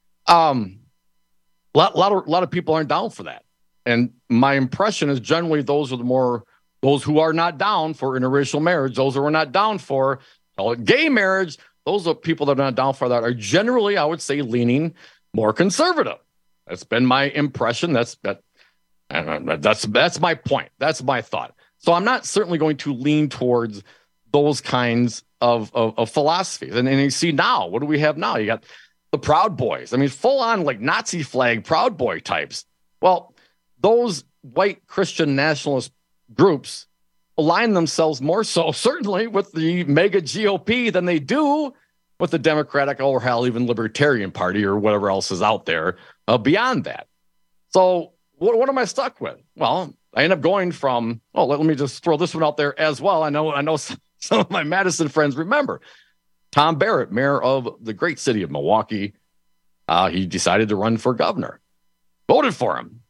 Um, a lot, lot, of, lot of people aren't down for that. And my impression is generally those are the more, those who are not down for interracial marriage, those who are not down for, call it gay marriage, those are people that are not down for that are generally, I would say, leaning more conservative. That's been my impression. That's that. That's that's my point. That's my thought. So I'm not certainly going to lean towards those kinds of of, of philosophies. And, and you see now, what do we have now? You got the Proud Boys. I mean, full on like Nazi flag Proud Boy types. Well, those white Christian nationalist groups align themselves more so certainly with the mega G O P than they do with the Democratic or hell, even Libertarian Party or whatever else is out there uh, beyond that. So what, what am I stuck with? Well, I end up going from, oh, let, let me just throw this one out there as well. I know, I know some, some of my Madison friends remember Tom Barrett, mayor of the great city of Milwaukee. Uh, he decided to run for governor. Voted for him.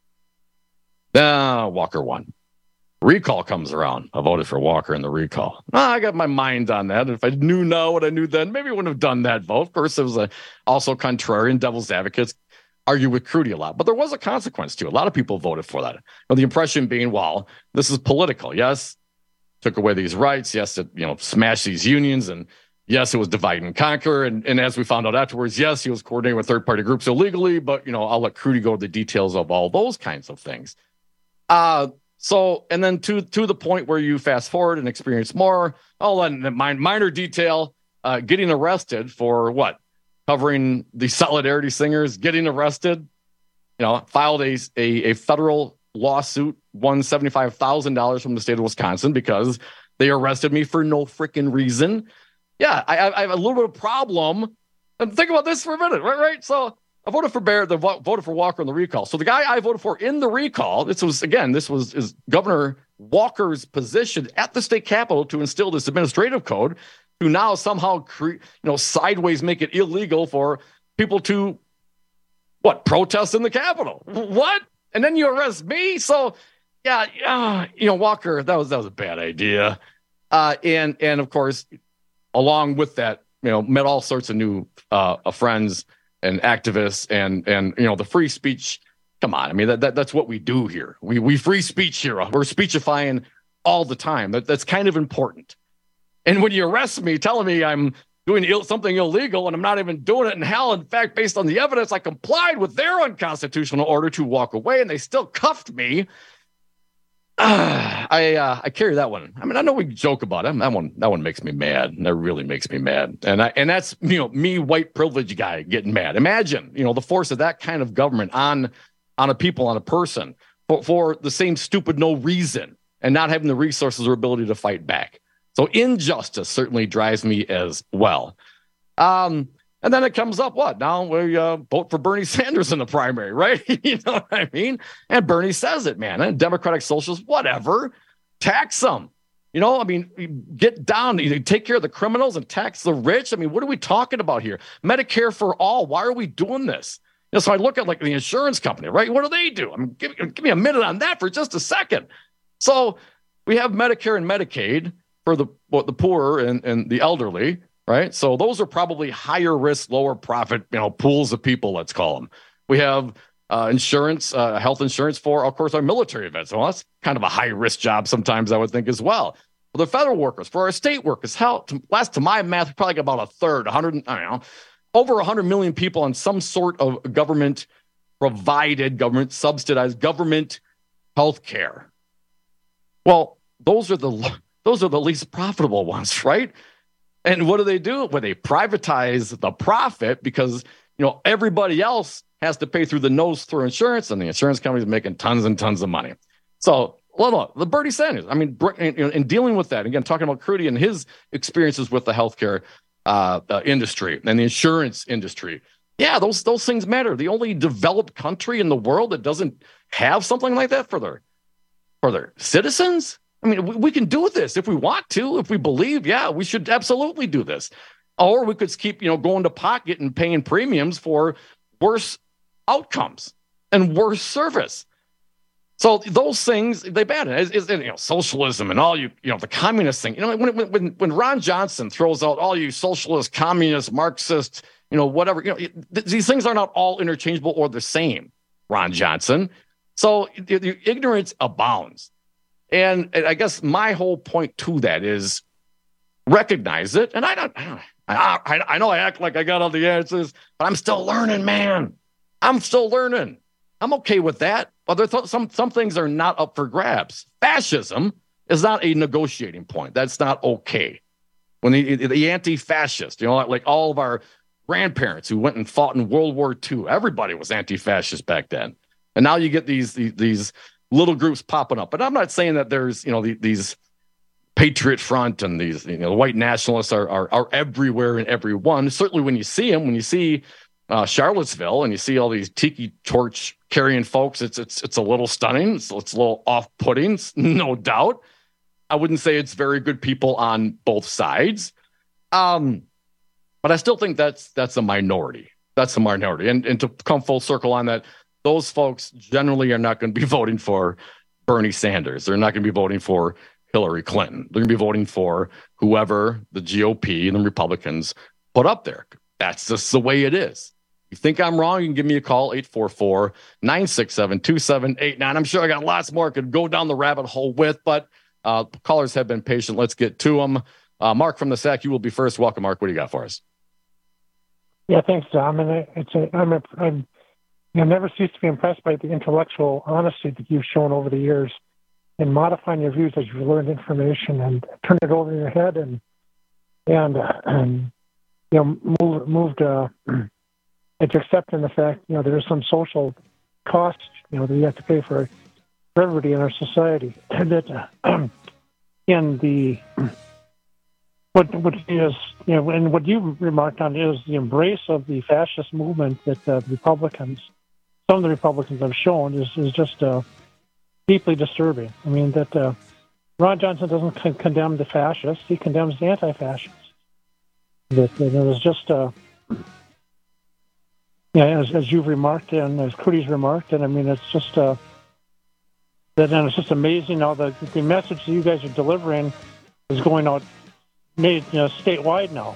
Uh, Walker won. Recall comes around. I voted for Walker in the recall. Ah, I got my mind on that. If I knew now what I knew then, maybe I wouldn't have done that vote. Of course, it was a, also contrarian, devil's advocates argue with Crudy a lot. But there was a consequence to it. A lot of people voted for that. Now, the impression being, well, this is political. Yes, took away these rights. Yes, it you know smashed these unions. And yes, it was divide and conquer. And, and as we found out afterwards, yes, he was coordinating with third-party groups illegally. But, you know, I'll let Crudy go to the details of all those kinds of things. Uh So, and then to to the point where you fast forward and experience more, oh, and the minor detail, uh, getting arrested for what? Covering the Solidarity Singers, getting arrested, you know, filed a, a, a federal lawsuit, won seventy-five thousand dollars from the state of Wisconsin because they arrested me for no freaking reason. Yeah, I, I have a little bit of problem. And think about this for a minute, right? Right. So I voted for Barrett, the voted for Walker in the recall. So the guy I voted for in the recall, this was, again, this was is Governor Walker's position at the state capitol to instill this administrative code to now somehow, cre- you know, sideways make it illegal for people to, what, protest in the Capitol. What? And then you arrest me? So, yeah, uh, you know, Walker, that was that was a bad idea. Uh, and, and of course, along with that, you know, met all sorts of new uh, friends and activists and, and, you know, the free speech. Come on. I mean, that, that that's what we do here. We, we free speech here. We're speechifying all the time. That, that's kind of important. And when you arrest me, telling me I'm doing Ill, something illegal and I'm not even doing it in hell, in fact, based on the evidence, I complied with their unconstitutional order to walk away and they still cuffed me. Uh, I uh, I carry that one. I mean, I know we joke about it. That one that one makes me mad. That really makes me mad. And I, and that's, you know, me, white privileged guy, getting mad. Imagine, you know, the force of that kind of government on on a people, on a person for, for the same stupid no reason and not having the resources or ability to fight back. So injustice certainly drives me as well. Um, and then it comes up, what? Now we uh, vote for Bernie Sanders in the primary, right? You know what I mean? And Bernie says it, man. And Democratic Socialists, whatever, tax them. You know, I mean, get down, you take care of the criminals and tax the rich. I mean, what are we talking about here? Medicare for all. Why are we doing this? You know, so I look at like the insurance company, right? What do they do? I mean, give, give me a minute on that for just a second. So we have Medicare and Medicaid for the what, the poor and, and the elderly, right? So those are probably higher risk, lower profit, you know, pools of people, let's call them. We have uh, insurance, uh, health insurance for, of course, our military vets. Well, that's kind of a high-risk job sometimes, I would think, as well. For the federal workers, for our state workers, hell, to, last to my math, probably got about a third, one hundred, I don't know, over one hundred million people on some sort of government-provided, government-subsidized, government health care. Well, those are the those are the least profitable ones, right? And what do they do? Well, they privatize the profit because, you know, everybody else has to pay through the nose through insurance, and the insurance company's making tons and tons of money. So, well, look, the Bernie Sanders, I mean, in, in dealing with that, again, talking about Crudy and his experiences with the healthcare uh, uh, industry and the insurance industry. Yeah, those those things matter. The only developed country in the world that doesn't have something like that for their for their citizens. I mean, we, we can do this if we want to, if we believe. Yeah, we should absolutely do this. Or we could keep, you know, going to pocket and paying premiums for worse outcomes and worse service. So those things, they ban it. Is you know, socialism and all you, you know, the communist thing. You know, when when when Ron Johnson throws out all you socialist, communist, Marxist, you know, whatever, you know, th- these things are not all interchangeable or the same, Ron Johnson. So the, the ignorance abounds. And, and I guess my whole point to that is recognize it. And I don't, I don't I, I, I know I act like I got all the answers, but I'm still learning, man. I'm still learning. I'm okay with that. But there th- some some things are not up for grabs. Fascism is not a negotiating point. That's not okay. When the, the anti-fascist, you know, like all of our grandparents who went and fought in World War Two, everybody was anti-fascist back then. And now you get these these, these little groups popping up. But I'm not saying that there's, you know, the, these Patriot Front and these, you know, white nationalists are, are are everywhere and everyone. Certainly when you see them, when you see uh, Charlottesville and you see all these tiki torch carrying folks, it's it's it's a little stunning. It's, it's a little off-putting, no doubt. I wouldn't say it's very good people on both sides. Um, but I still think that's that's a minority. That's a minority. And, and to come full circle on that, those folks generally are not going to be voting for Bernie Sanders. They're not going to be voting for Hillary Clinton. They're going to be voting for whoever the G O P and the Republicans put up there. That's just the way it is. You think I'm wrong, you can give me a call, eight four four, nine six seven, two seven eight nine. I'm sure I got lots more I could go down the rabbit hole with, but uh, callers have been patient. Let's get to them. Uh, Mark from the S A C, you will be first. Welcome, Mark. What do you got for us? Yeah, thanks, Dom. And it's a, I'm, a, I'm I never cease to be impressed by the intellectual honesty that you've shown over the years in modifying your views as you've learned information and turned it over in your head and and, uh, and you know moved, moved uh, into accepting the fact you know there's some social costs you know that you have to pay for, for everybody in our society. And that uh, in the what what is you know and what you remarked on is the embrace of the fascist movement that uh, Republicans. Some of the Republicans have shown is, is just uh, deeply disturbing. I mean, that uh, Ron Johnson doesn't con- condemn the fascists, he condemns the anti-fascists. That, that it was just, uh, yeah, as, as you've remarked and as Crudy's remarked, and I mean, it's just, uh, that, and it's just amazing how the, the message that you guys are delivering is going out made, you know, statewide now.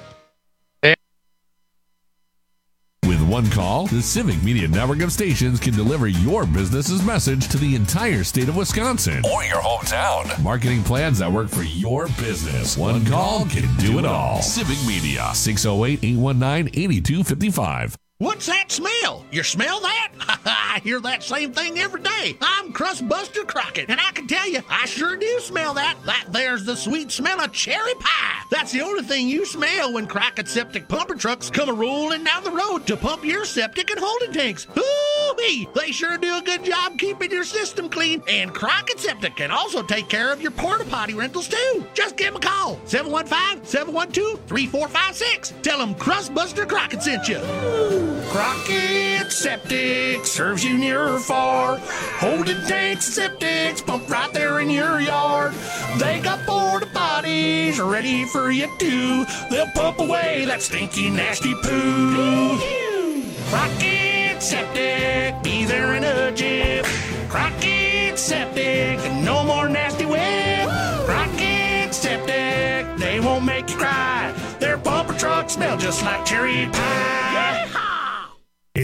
With one call, the Civic Media Network of stations can deliver your business's message to the entire state of Wisconsin or your hometown. Marketing plans that work for your business. One call can do it all. Civic Media, six oh eight, eight one nine, eight two five five. What's that smell? You smell that? I hear that same thing every day. I'm Crustbuster Crockett, and I can tell you, I sure do smell that. That there's the sweet smell of cherry pie. That's the only thing you smell when Crockett Septic pumper trucks come a-rolling down the road to pump your septic and holding tanks. Ooh-wee! They sure do a good job keeping your system clean. And Crockett Septic can also take care of your porta potty rentals, too. Just give them a call. seven one five, seven one two, three four five six. Tell them Crustbuster Crockett sent you. Crockett Septic serves you near or far. Holding tanks and septics pumped right there in your yard. They got porta potties ready for you too. They'll pump away that stinky, nasty poo. Crockett Septic, be there in a jiff. Crockett Septic, no more nasty whip. Crockett Septic, they won't make you cry. Their pumper trucks smell just like cherry pie. If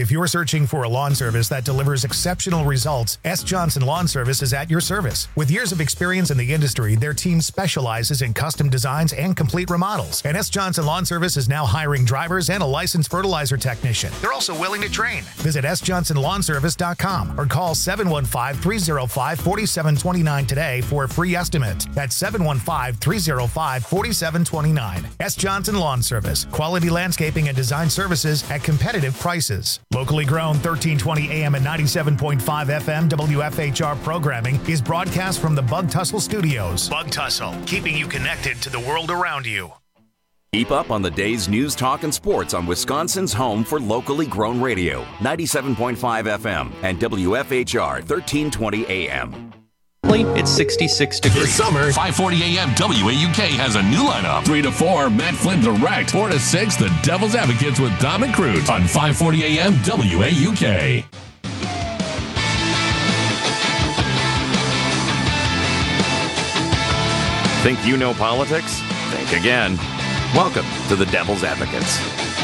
If you're searching for a lawn service that delivers exceptional results, S. Johnson Lawn Service is at your service. With years of experience in the industry, their team specializes in custom designs and complete remodels. And S. Johnson Lawn Service is now hiring drivers and a licensed fertilizer technician. They're also willing to train. Visit s johnson lawn service dot com or call seven one five, three oh five, four seven two nine today for a free estimate. That's seven one five, three oh five, four seven two nine. S. Johnson Lawn Service. Quality landscaping and design services at competitive prices. Locally grown, thirteen twenty A M and ninety-seven point five F M W F H R programming is broadcast from the Bug Tussle Studios. Bug Tussle, keeping you connected to the world around you. Keep up on the day's news, talk, and sports on Wisconsin's home for locally grown radio, ninety-seven point five F M and W F H R thirteen twenty A M. It's sixty-six degrees. This summer, five forty A M W A U K has a new lineup. three to four, Matt Flynn Direct. four to six, The Devil's Advocates with Dom and Cruz on five forty A M W A U K. Think you know politics? Think again. Welcome to the Devil's Advocates.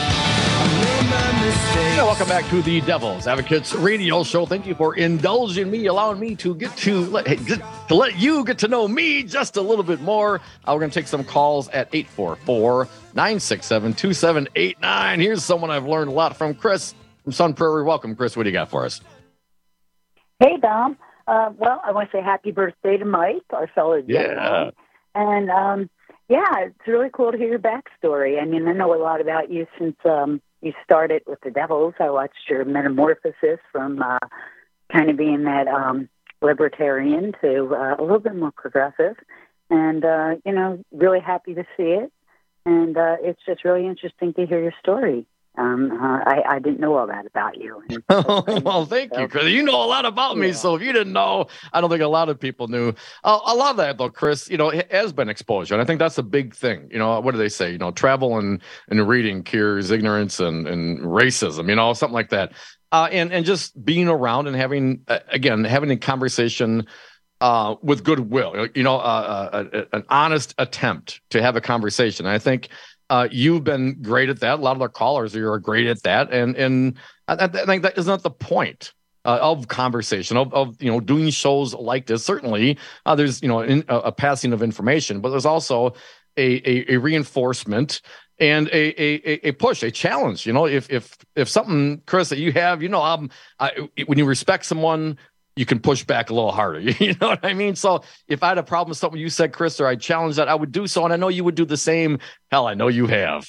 Yeah, welcome back to the Devil's Advocates radio show. Thank you for indulging me, allowing me to get to let, hey, get, to let you get to know me just a little bit more. Uh, we're going to take some calls at eight four four, nine six seven, two seven eight nine. Here's someone I've learned a lot from, Chris from Sun Prairie. Welcome, Chris. What do you got for us? Hey, Dom. Uh, well, I want to say happy birthday to Mike, our fellow Yeah. And, um, yeah, it's really cool to hear your backstory. I mean, I know a lot about you since um, you started with the Devils. I watched your metamorphosis from uh, kind of being that um, libertarian to uh, a little bit more progressive. And, uh, you know, really happy to see it. And uh, it's just really interesting to hear your story. Um, uh, I, I didn't know all that about you. Well, thank you, Chris. You know a lot about me, yeah. So if you didn't know, I don't think a lot of people knew. Uh, a lot of that, though, Chris, you know, it has been exposure, and I think that's a big thing. You know, what do they say? You know, travel and, and reading cures ignorance and, and racism, you know, something like that. Uh, and, and just being around and having, uh, again, having a conversation uh, with goodwill, you know, uh, uh, an honest attempt to have a conversation. And I think Uh, you've been great at that. A lot of our callers are great at that, and and I, I think that is not the point uh, of conversation of, of you know doing shows like this. Certainly, uh, there's you know in, a, a passing of information, but there's also a a, a reinforcement and a, a a push, a challenge. You know, if if if something, Chris, that you have, you know, um, I, when you respect someone, you can push back a little harder. You know what I mean? So if I had a problem with something you said, Chris, or I challenged that, I would do so. And I know you would do the same. Hell, I know you have.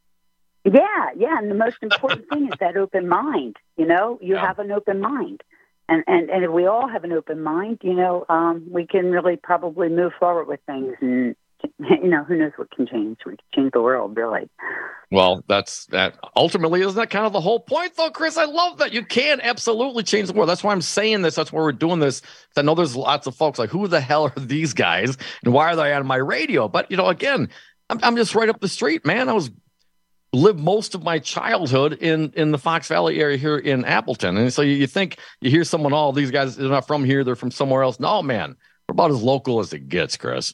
Yeah, yeah. And the most important thing is that open mind. You know, you yeah. have an open mind. And, and, and if we all have an open mind, you know, um, we can really probably move forward with things. And, you know, who knows what can change? We can change the world, really. Well, that's that. Ultimately, isn't that kind of the whole point, though, Chris? I love that. You can absolutely change the world. That's why I'm saying this. That's why we're doing this. I know there's lots of folks like, who the hell are these guys? And why are they on my radio? But, you know, again, I'm, I'm just right up the street, man. I was lived most of my childhood in, in the Fox Valley area here in Appleton. And so you, you think you hear someone, oh, these guys, they're not from here. They're from somewhere else. No, man, we're about as local as it gets, Chris.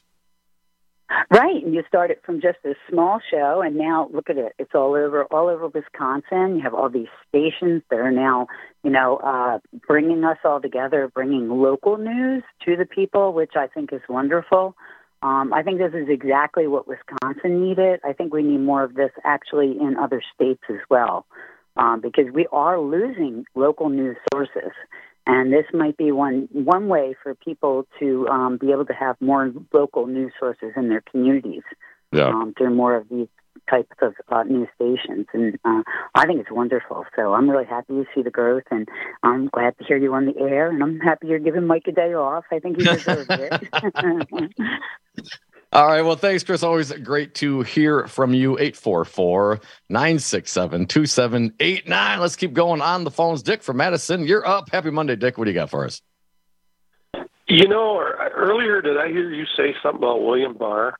Right, and you started from just a small show, and now look at it. It's all over all over Wisconsin. You have all these stations that are now, you know, uh, bringing us all together, bringing local news to the people, which I think is wonderful. Um, I think this is exactly what Wisconsin needed. I think we need more of this actually in other states as well, um, because we are losing local news sources. And this might be one one way for people to um, be able to have more local news sources in their communities yeah. um, through more of these types of uh, news stations. And uh, I think it's wonderful. So I'm really happy to see the growth, and I'm glad to hear you on the air. And I'm happy you're giving Mike a day off. I think he deserves it. All right. Well, thanks, Chris. Always great to hear from you. eight four four, nine six seven, two seven eight nine. Let's keep going on the phones. Dick from Madison, you're up. Happy Monday, Dick. What do you got for us? You know, earlier did I hear you say something about William Barr?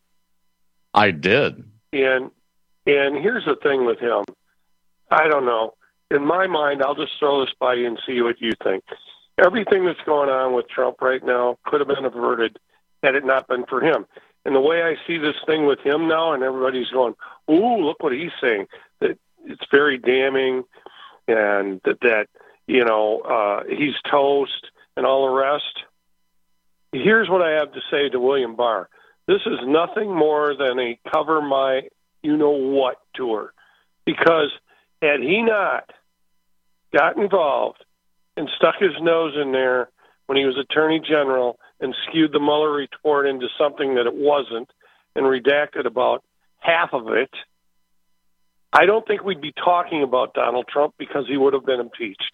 I did. And and here's the thing with him. I don't know. In my mind, I'll just throw this by you and see what you think. Everything that's going on with Trump right now could have been averted had it not been for him. And the way I see this thing with him now, and everybody's going, ooh, look what he's saying. That it's very damning. and that, that you know, uh, he's toast and all the rest. Here's what I have to say to William Barr. This is nothing more than a cover my you-know-what tour. Because had he not got involved and stuck his nose in there when he was Attorney General and skewed the Mueller report into something that it wasn't and redacted about half of it, I don't think we'd be talking about Donald Trump because he would have been impeached.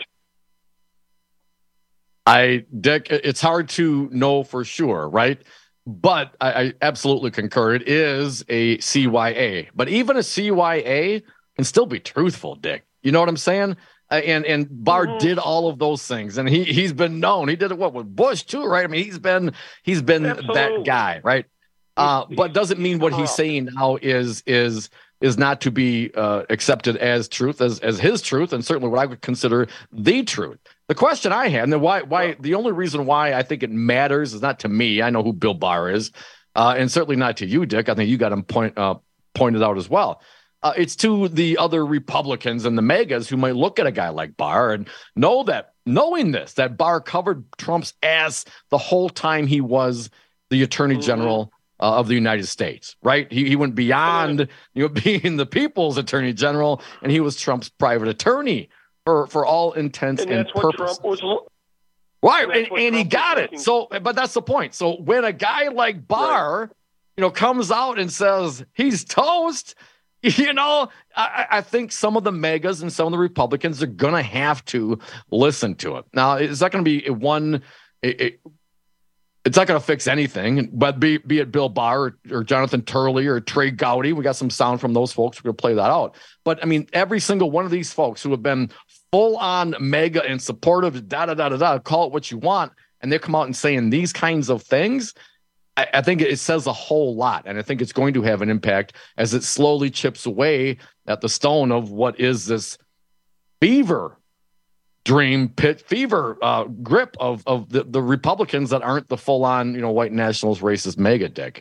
I, Dick, it's hard to know for sure, right? But I, I absolutely concur. It is a C Y A. But even a C Y A can still be truthful, Dick. You know what I'm saying? Uh, and and Barr mm-hmm. did all of those things, and he he's been known. He did it what with Bush too, right? I mean, he's been he's been Absolutely. that guy, right? Uh, but doesn't mean what he's saying now is is is not to be uh, accepted as truth, as as his truth, and certainly what I would consider the truth. The question I had, and then why why the only reason why I think it matters is not to me. I know who Bill Barr is, uh, and certainly not to you, Dick. I think you got him point uh, pointed out as well. Uh, it's to the other Republicans and the megas who might look at a guy like Barr and know that, knowing this, that Barr covered Trump's ass the whole time he was the Attorney mm-hmm. General uh, of the United States, right? He, he went beyond you know being the people's Attorney General, and he was Trump's private attorney for, for all intents and, and purposes. What Trump was, right, and, and, and he got it. So, but that's the point. So when a guy like Barr, right. you know, comes out and says he's toast, you know, I, I think some of the megas and some of the Republicans are going to have to listen to it. Now, it's not going to be one, it, it, it's not going to fix anything, but be, be it Bill Barr or, or Jonathan Turley or Trey Gowdy, we got some sound from those folks. We're going to play that out. But, I mean, every single one of these folks who have been full-on mega and supportive, da-da-da-da-da, call it what you want, and they come out and saying these kinds of things, I think it says a whole lot, and I think it's going to have an impact as it slowly chips away at the stone of what is this fever dream pit fever uh, grip of of the, the Republicans that aren't the full-on, you know, white nationalist racist mega, Dick.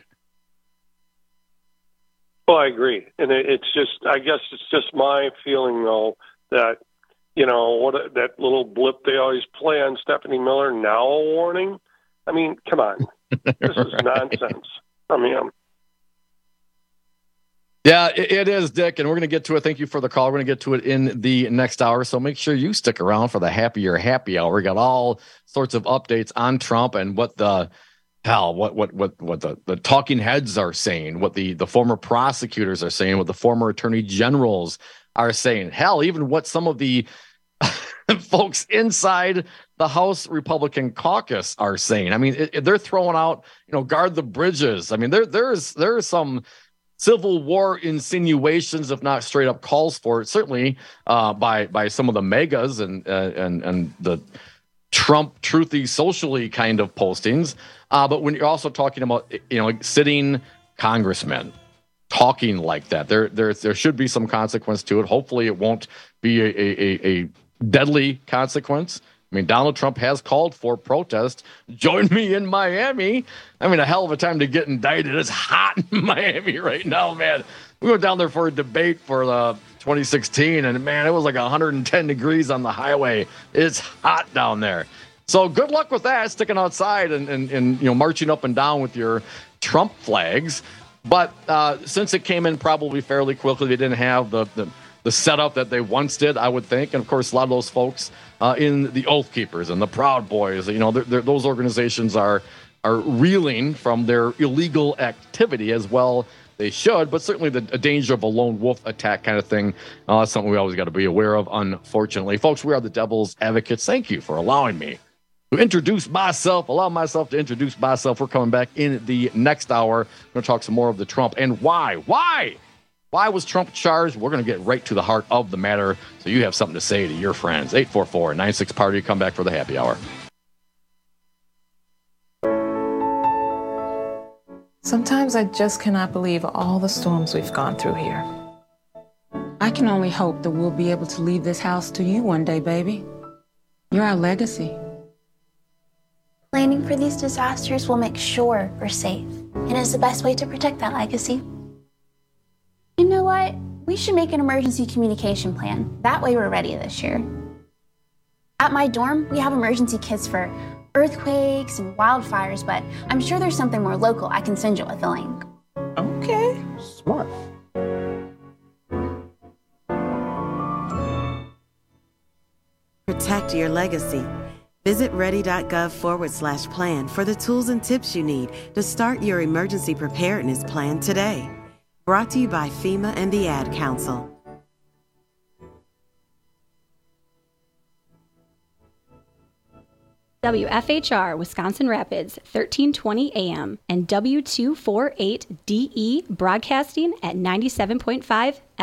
Well, I agree, and it, it's just, I guess it's just my feeling though that you know what that little blip they always play on Stephanie Miller, now a warning. I mean, come on. This is right. nonsense from him. Yeah, it, it is, Dick, and we're going to get to it. Thank you for the call. We're going to get to it in the next hour, so make sure you stick around for the happier happy hour. We got all sorts of updates on Trump and what the hell, what what what what the, the talking heads are saying, what the the former prosecutors are saying, what the former attorney generals are saying. Hell, even what some of the folks inside the House Republican caucus are saying. I mean, it, it, they're throwing out, you know, guard the bridges. I mean, there there's there is some Civil War insinuations, if not straight up calls for it, certainly uh, by by some of the megas and uh, and and the Trump truthy socially kind of postings. Uh, but when you're also talking about, you know, sitting congressmen talking like that, there there there should be some consequence to it. Hopefully, it won't be a a, a deadly consequence. I mean, Donald Trump has called for protest. Join me in Miami. I mean, a hell of a time to get indicted. It's hot in Miami right now, man. We went down there for a debate for the twenty sixteen, and man, it was like one hundred ten degrees on the highway. It's hot down there. So good luck with that, sticking outside and, and, and you know, marching up and down with your Trump flags. But uh, since it came in probably fairly quickly, they didn't have the, the the setup that they once did, I would think. And of course, a lot of those folks uh, in the Oath Keepers and the Proud Boys, you know, they're, they're, those organizations are are reeling from their illegal activity as well. They should, but certainly the a danger of a lone wolf attack kind of thing, uh, that's something we always got to be aware of, unfortunately. Folks, we are the Devil's Advocates. Thank you for allowing me to introduce myself, allow myself to introduce myself. We're coming back in the next hour. We're going to talk some more of the Trump and why. Why? Why was Trump charged? We're going to get right to the heart of the matter so you have something to say to your friends. eight four four, nine six, party. Come back for the happy hour. Sometimes I just cannot believe all the storms we've gone through here. I can only hope that we'll be able to leave this house to you one day, baby. You're our legacy. Planning for these disasters will make sure we're safe and is the best way to protect that legacy. You know what? We should make an emergency communication plan. That way we're ready this year. At my dorm, we have emergency kits for earthquakes and wildfires, but I'm sure there's something more local I can send you with a link. Okay, smart. Protect your legacy. Visit ready.gov forward slash plan for the tools and tips you need to start your emergency preparedness plan today. Brought to you by FEMA and the Ad Council. W F H R Wisconsin Rapids, thirteen twenty A M and W two forty-eight D E broadcasting at ninety-seven point five